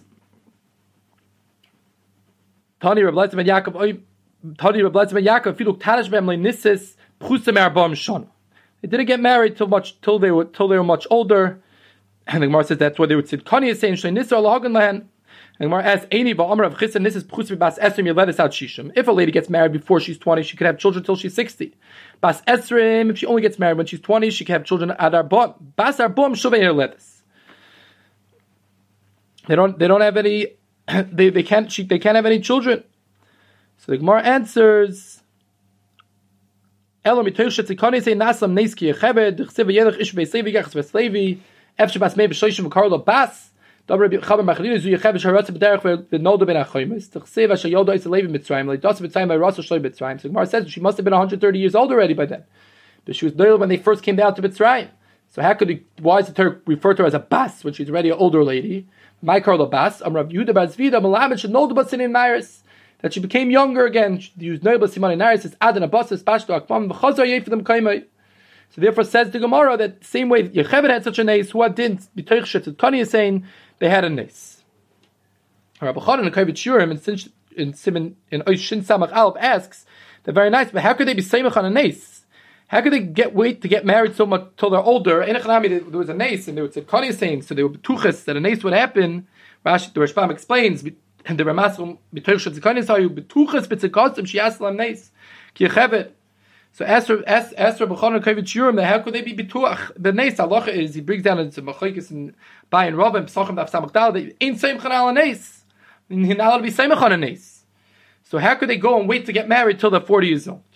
Tani Rav Leitz ben Yaakov, Tani Rav Leitz ben Yaakov, Filuk Tanash Bem Leinisis, Pchusam Arbam Shana. They didn't get married till much till they were till they were much older, and the Gemara says that's why they would sit. Kani is saying Shleinisar lahagan lahen. And the Gemara asks Eini va'amar of Chisan. This is pchus bas esrim. You let us out shishim. If a lady gets married before she's twenty, she could have children till she's sixty. Bas esrim. If she only gets married when she's twenty, she can have children at arbom. Bas arbom shuvei ledes. They don't. They don't have any. They they can't. She, they can't have any children. So the Gemara answers. Elo mitoch shetzikani say nasam neiski yechaved d'chsev yedach ish beislevi gachs beislevi efsh bas mei b'shoishim v'karlo bas dabar chaber machlin zu yechaved sharatz b'derech v'noldo ben achoymes d'chsev asher yodo is levi mitzrayim like das mitzrayim by Rosh Hashanah mitzrayim. So Gemara says she must have been one hundred thirty years old already by then, but she was doyle when they first came down to Mitzrayim. So how could he, why is the Torah refer to her as a bas when she's already an older lady? My karlo bas am Rav Yehuda bar Zvida malamed shenoldo b'sinin mairis. That she became younger again. She used noble simon naris as adan abasas pashto akvam v'chazar yei for them kaimai. So therefore says the Gemara that the same way Yecheved had such a nace, who didn't. B'toich shetzikani is saying they had a nace. Rabbi Chanan and Kavit Shurim in in Simon in Oishin Samach Alp asks, they're very nice, but how could they be samech on a nace? How could they get wait to get married so much till they're older? In Echanami there was a nace, and they would say Kani is saying, so they were betuchas that a nace would happen. Rashi the Rashbam explains. And the Ramasum b'toich shetzikanis are you betuchas b'tzikasim she asked them nace ki yechaved. So Esther Esther b'chonon kavit shiurim. How could they be betuach? The nace halacha is he brings down into machokes and by and Rav and Pesachim daf samach dal. They ain't seimchan al nace. You're not allowed to be seimchan on a nace. So how could they go and wait to get married till they're forty years old?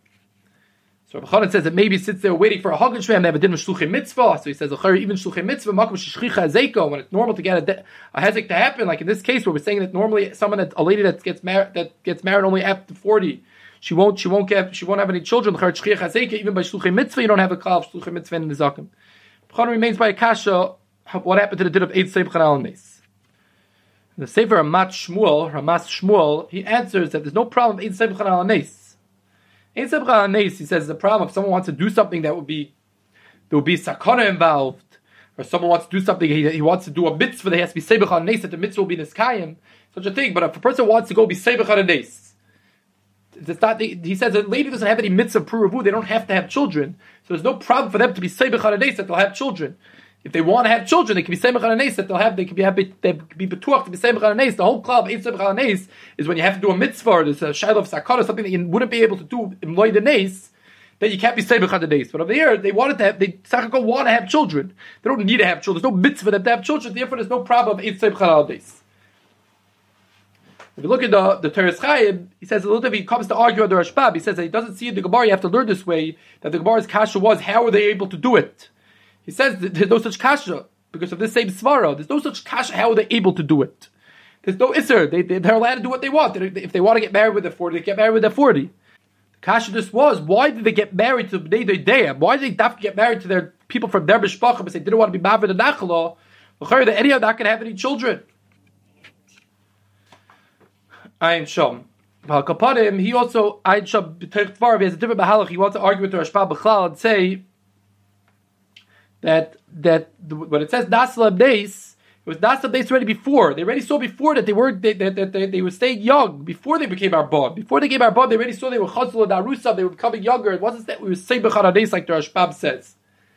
So Rabbi Chanan says that maybe since they're waiting for a Hagan Shvei, they have a din of Shluchim Mitzvah. So he says, even Shluchim Mitzvah, Makom Shishchicha Hazeko, when it's normal to get a, a Hezek to happen, like in this case where we're saying that normally someone that, a lady that gets married, that gets married only after forty, she won't, she won't get, she won't have any children. Even by Shluchim Mitzvah, you don't have a Kal of Shluchim Mitzvah in the Zakim. Rabbi Chanan remains by a Kasha, what happened to the din of Eid Seim Chanal Nes. The Sefer Ramat Shmuel, Ramas Shmuel, he answers that there's no problem with Eid Seim Chanal Nes. He says the problem if someone wants to do something that would be there would be sakana involved, or someone wants to do something he, he wants to do a mitzvah, they has to be seibach on nes that the mitzvah will be niskayim, such a thing. But if a person wants to go be seibach on a nes, it's not. He says a lady doesn't have any mitzvah pruvu, they don't have to have children, so there's no problem for them to be seibach on a nes that they'll have children. If they want to have children, they can be seimach on a nes that they'll have. They can be happy. They can be betuach to be seimach on a nes. The whole club ain't seimach on a nes is when you have to do a mitzvah or there's a shiloh of sakara, something that you wouldn't be able to do in loy the nes, that you can't be seimach on the nes. But over here, they wanted to have. They sakako want to have children. They don't need to have children. There's no mitzvah that they have children. Therefore, there's no problem of ain't seimach on a nes. If you look at the the Teres Chaim, he says a little bit. He comes to argue with the Rashbam. He says that he doesn't see in the Gemara. You have to learn this way that the Gemara's kasha was how were they able to do it. He says that there's no such kasha. Because of this same svara, there's no such kasha. How are they able to do it? There's no isser. They, they, they're allowed to do what they want. They, if they want to get married with their forty, they get married with their forty. The kasha just was, why did they get married to Bnei Doidei? Why did they have to get married to their people from their bishpachim because they didn't want to be married to Nachala? That any of that can have any children. Ayin Shom. Kapadim, he also, Ayin Shom, he has a different mahalach. He wants to argue with the Rashbam B'chlal and say that that when it says Naslam Nes, was Nasa Beis already before. They already saw before that they were they, they, they, they, they were staying young before they became Arbad. Before they came Arbad, they already saw they were Chazal and Arusa. They were becoming younger. It wasn't that we were Seibach Harades like the Rashbam says.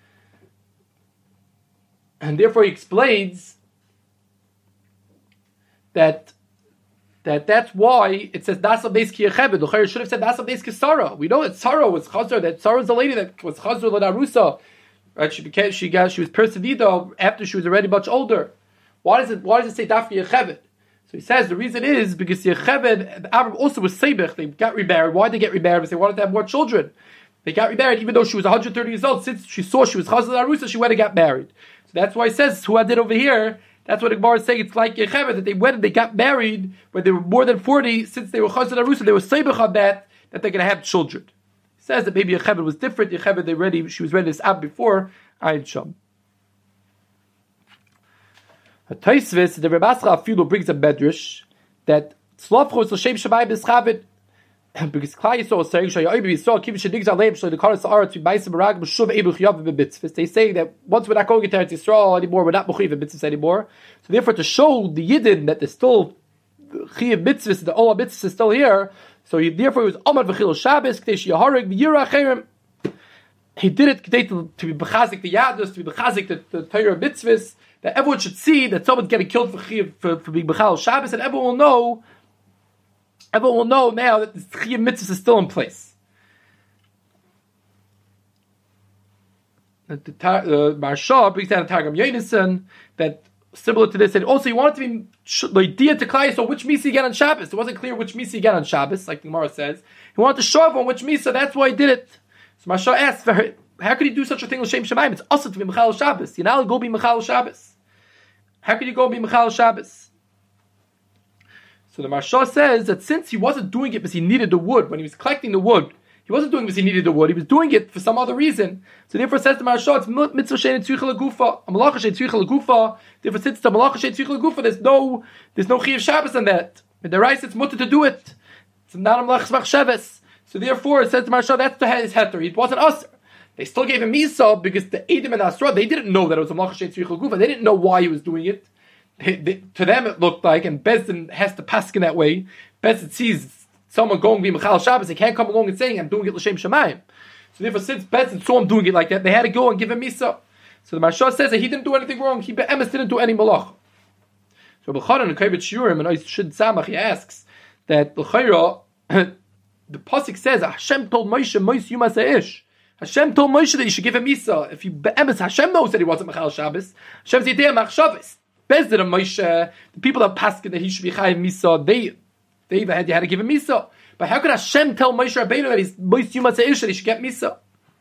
And therefore, he explains that that that's why it says Nasa Beis Ki Yecheved. The Chayyim should have said Nasa Beis Ki Sarah. We know that Sarah was Chazal. That Sarah was the lady that was Chazal and Arusa. Right? She became she got she was persevered after she was already much older. Why does it Why does it say Dafki Yecheved? So he says the reason is because Yecheved, Avram also was Seibach. They got remarried. Why did they get remarried? Because they wanted to have more children. They got remarried even though she was one hundred thirty years old. Since she saw she was Chazal Arusa, she went and got married. So that's why he says who I did over here. That's what the Gemara is saying. It's like Yecheved that they went and they got married when they were more than forty. Since they were Chazal Arusa, they were Seibach on that that they're going to have children. He says that maybe Yecheved was different. Yecheved they ready. She was ready this ab before Ayin Sham. Taisvis, the Rebbe Ascha Afilu brings a medrash that Tzlofchos l'shem Shamayim b'schavit because Klal Yisrael is saying Shayoyim Yisrael Kiv Shedigs Aleim Shalei the Karas Haaretz B'Ma'asim Barag B'Shuv Eibuch Yav B'Mitzvahs. They say that once we're not going into Eretz Yisrael anymore, we're not Mechuyev B'Mitzvahs anymore. So therefore, to show the Yidden that there's still Chiyav Mitzvahs, the Olam Mitzvahs is still here. So he, therefore, he was Amad V'Chil Shabbos K'tei Sheyahareg V'Yirah Cherem. He did it to, to be bechazik the Yadus, to be bechazik the, the Torah Mitzvahs. That everyone should see that someone's getting killed for for, for being Bechal Shabbos, and everyone will know, everyone will know now that the Chiyuv Mitzvah is still in place. The, the, the Maharsha brings down the Targum Yonason that similar to this, and also he wanted to be the idea to Klal Yisrael which Misa you get on Shabbos. It wasn't clear which Misa you get on Shabbos, like the Gemara says. He wanted to show everyone which Misa. That's why he did it. So Maharsha asked, how could he do such a thing with Shem Shemaim? It's also to be Mechal Shabbos. You know, go be Mechal Shabbos. How could you go be Mechal Shabbos? So the Maharsha says that since he wasn't doing it because he needed the wood, when he was collecting the wood, he wasn't doing it because he needed the wood, he was doing it for some other reason. So therefore says the Maharsha, it's mitzvah shein tzricha legufa, a malacha shein tzricha legufa. Therefore since the malacha shein tzricha legufa, there's no, there's no Chiyuv Shabbos on that. In the rice, it's mutter to do it. It's not a malachas machshavas. So therefore it says the Maharsha, that's the his heter. It wasn't us. They still gave him Misa because the Edom and Asra, they didn't know that it was a Malacha Shein Tzricha Gufa. They didn't know why he was doing it. They, they, to them it looked like, and Bezdin has to pass in that way. Bezdin sees someone going to be Mechal Shabbos, they can't come along and saying, I'm doing it L'Shem Shemayim. So therefore, since Bezdin saw him doing it like that, they had to go and give him Misa. So the Maharsha says that he didn't do anything wrong. He Be'emes didn't do any Malach. So B'chanan and Kavit Shurim and Oishid Samach, he asks that L'chayra, the Pasuk says, Hashem told Moshe, Moshe Yuma Se'ish. Hashem told Moshe that he should give him Misa. If you be'emes, Hashem knows that he wasn't Mechal Shabbos. Hashem said, "Yidei Machshavos." Bezdin of Moshe, the people that passed that he should be Chayim Misa, they they had, they had to give him Misa. But how could Hashem tell Moshe Rabbeinu that he's Moshe Yuma Seish that he should get Misa?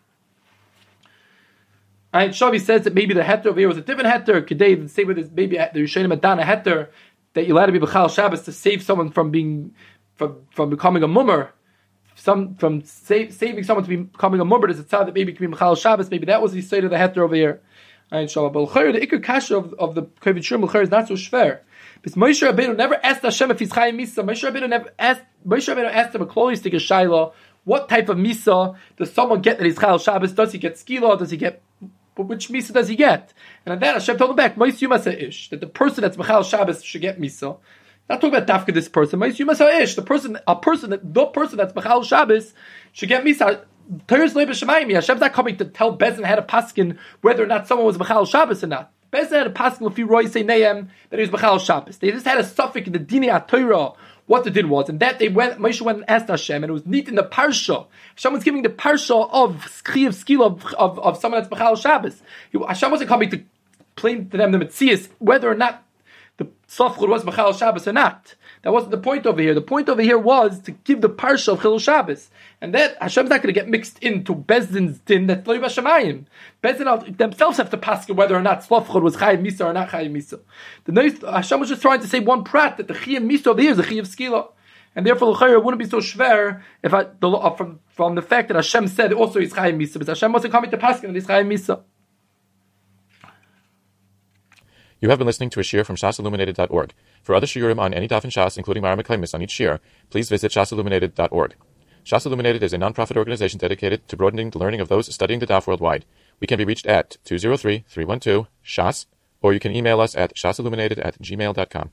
And Shavi says that maybe the heter over here was a different heter. Kedei say with this maybe the Rishonim had done a heter that you're allowed to be Mechal Shabbos to save someone from being from from becoming a mummer. Some from save, saving someone to be becoming a mummer, there's a tzad that maybe can be Mechal Shabbos. Maybe that was the state of the heter over here. Inshallah, but the ikar kasha of, of the Kavit Shurim is not so shver. Because Moshe Rabbeinu never asked Hashem if he's Chayim Misa. Moshe Rabbeinu never asked. Moshe Rabbeinu asked him a klolistic shayla. What type of Misa does someone get that he's Chayil Shabbos? Does he get skila? Does he get? Which Misa does he get? And on that Hashem told him back, Moshe Yuma Ish, that the person that's Mechal Shabbos should get Misa. Not talking about Dafka, this person. Moshe Yuma Ish, the person, a person that the person that's Mechal Shabbos should get Misa. Teres Leiba Shemayim. Hashem's not coming to tell Bezdin how to paskin whether or not someone was Mechal Shabbos or not. Bezdin had a paskin if Roy say Ne'em that he was Mechal Shabbos. They just had a suffix in the Dini HaTorah what the din was, and that they went. Moshe went and asked Hashem, and it was neat in the parsha. Hashem was giving the parsha of Chiyuv Skila of, of, of someone that's Mechal Shabbos. Hashem wasn't coming to claim to them the Metzias whether or not the Safchur was Mechal Shabbos or not. That wasn't the point over here. The point over here was to give the parsha of Chilul Shabbos. And that Hashem's not going to get mixed into Bezdin's din that's Lo Yibashamayim. Bezdin themselves have to pass whether or not Safchur was Chayiv Misa or not Chayiv Misa. The nice, Hashem was just trying to say one prat that the Chayiv Misa over here is a Chayiv Skila. And therefore, it wouldn't be so shver if I, the, uh, from, from the fact that Hashem said also he's Chayiv Misa. But Hashem wasn't coming to pass that he's Chayiv Misa. You have been listening to a shiur from shas illuminated dot org. For other shiurim on any daf in Shas, including Maram Eklemis on each shiur, please visit shas illuminated dot org. Shas Illuminated is a non-profit organization dedicated to broadening the learning of those studying the daf worldwide. We can be reached at two zero three, three one two, shas, or you can email us at shasilluminated at gmail dot com.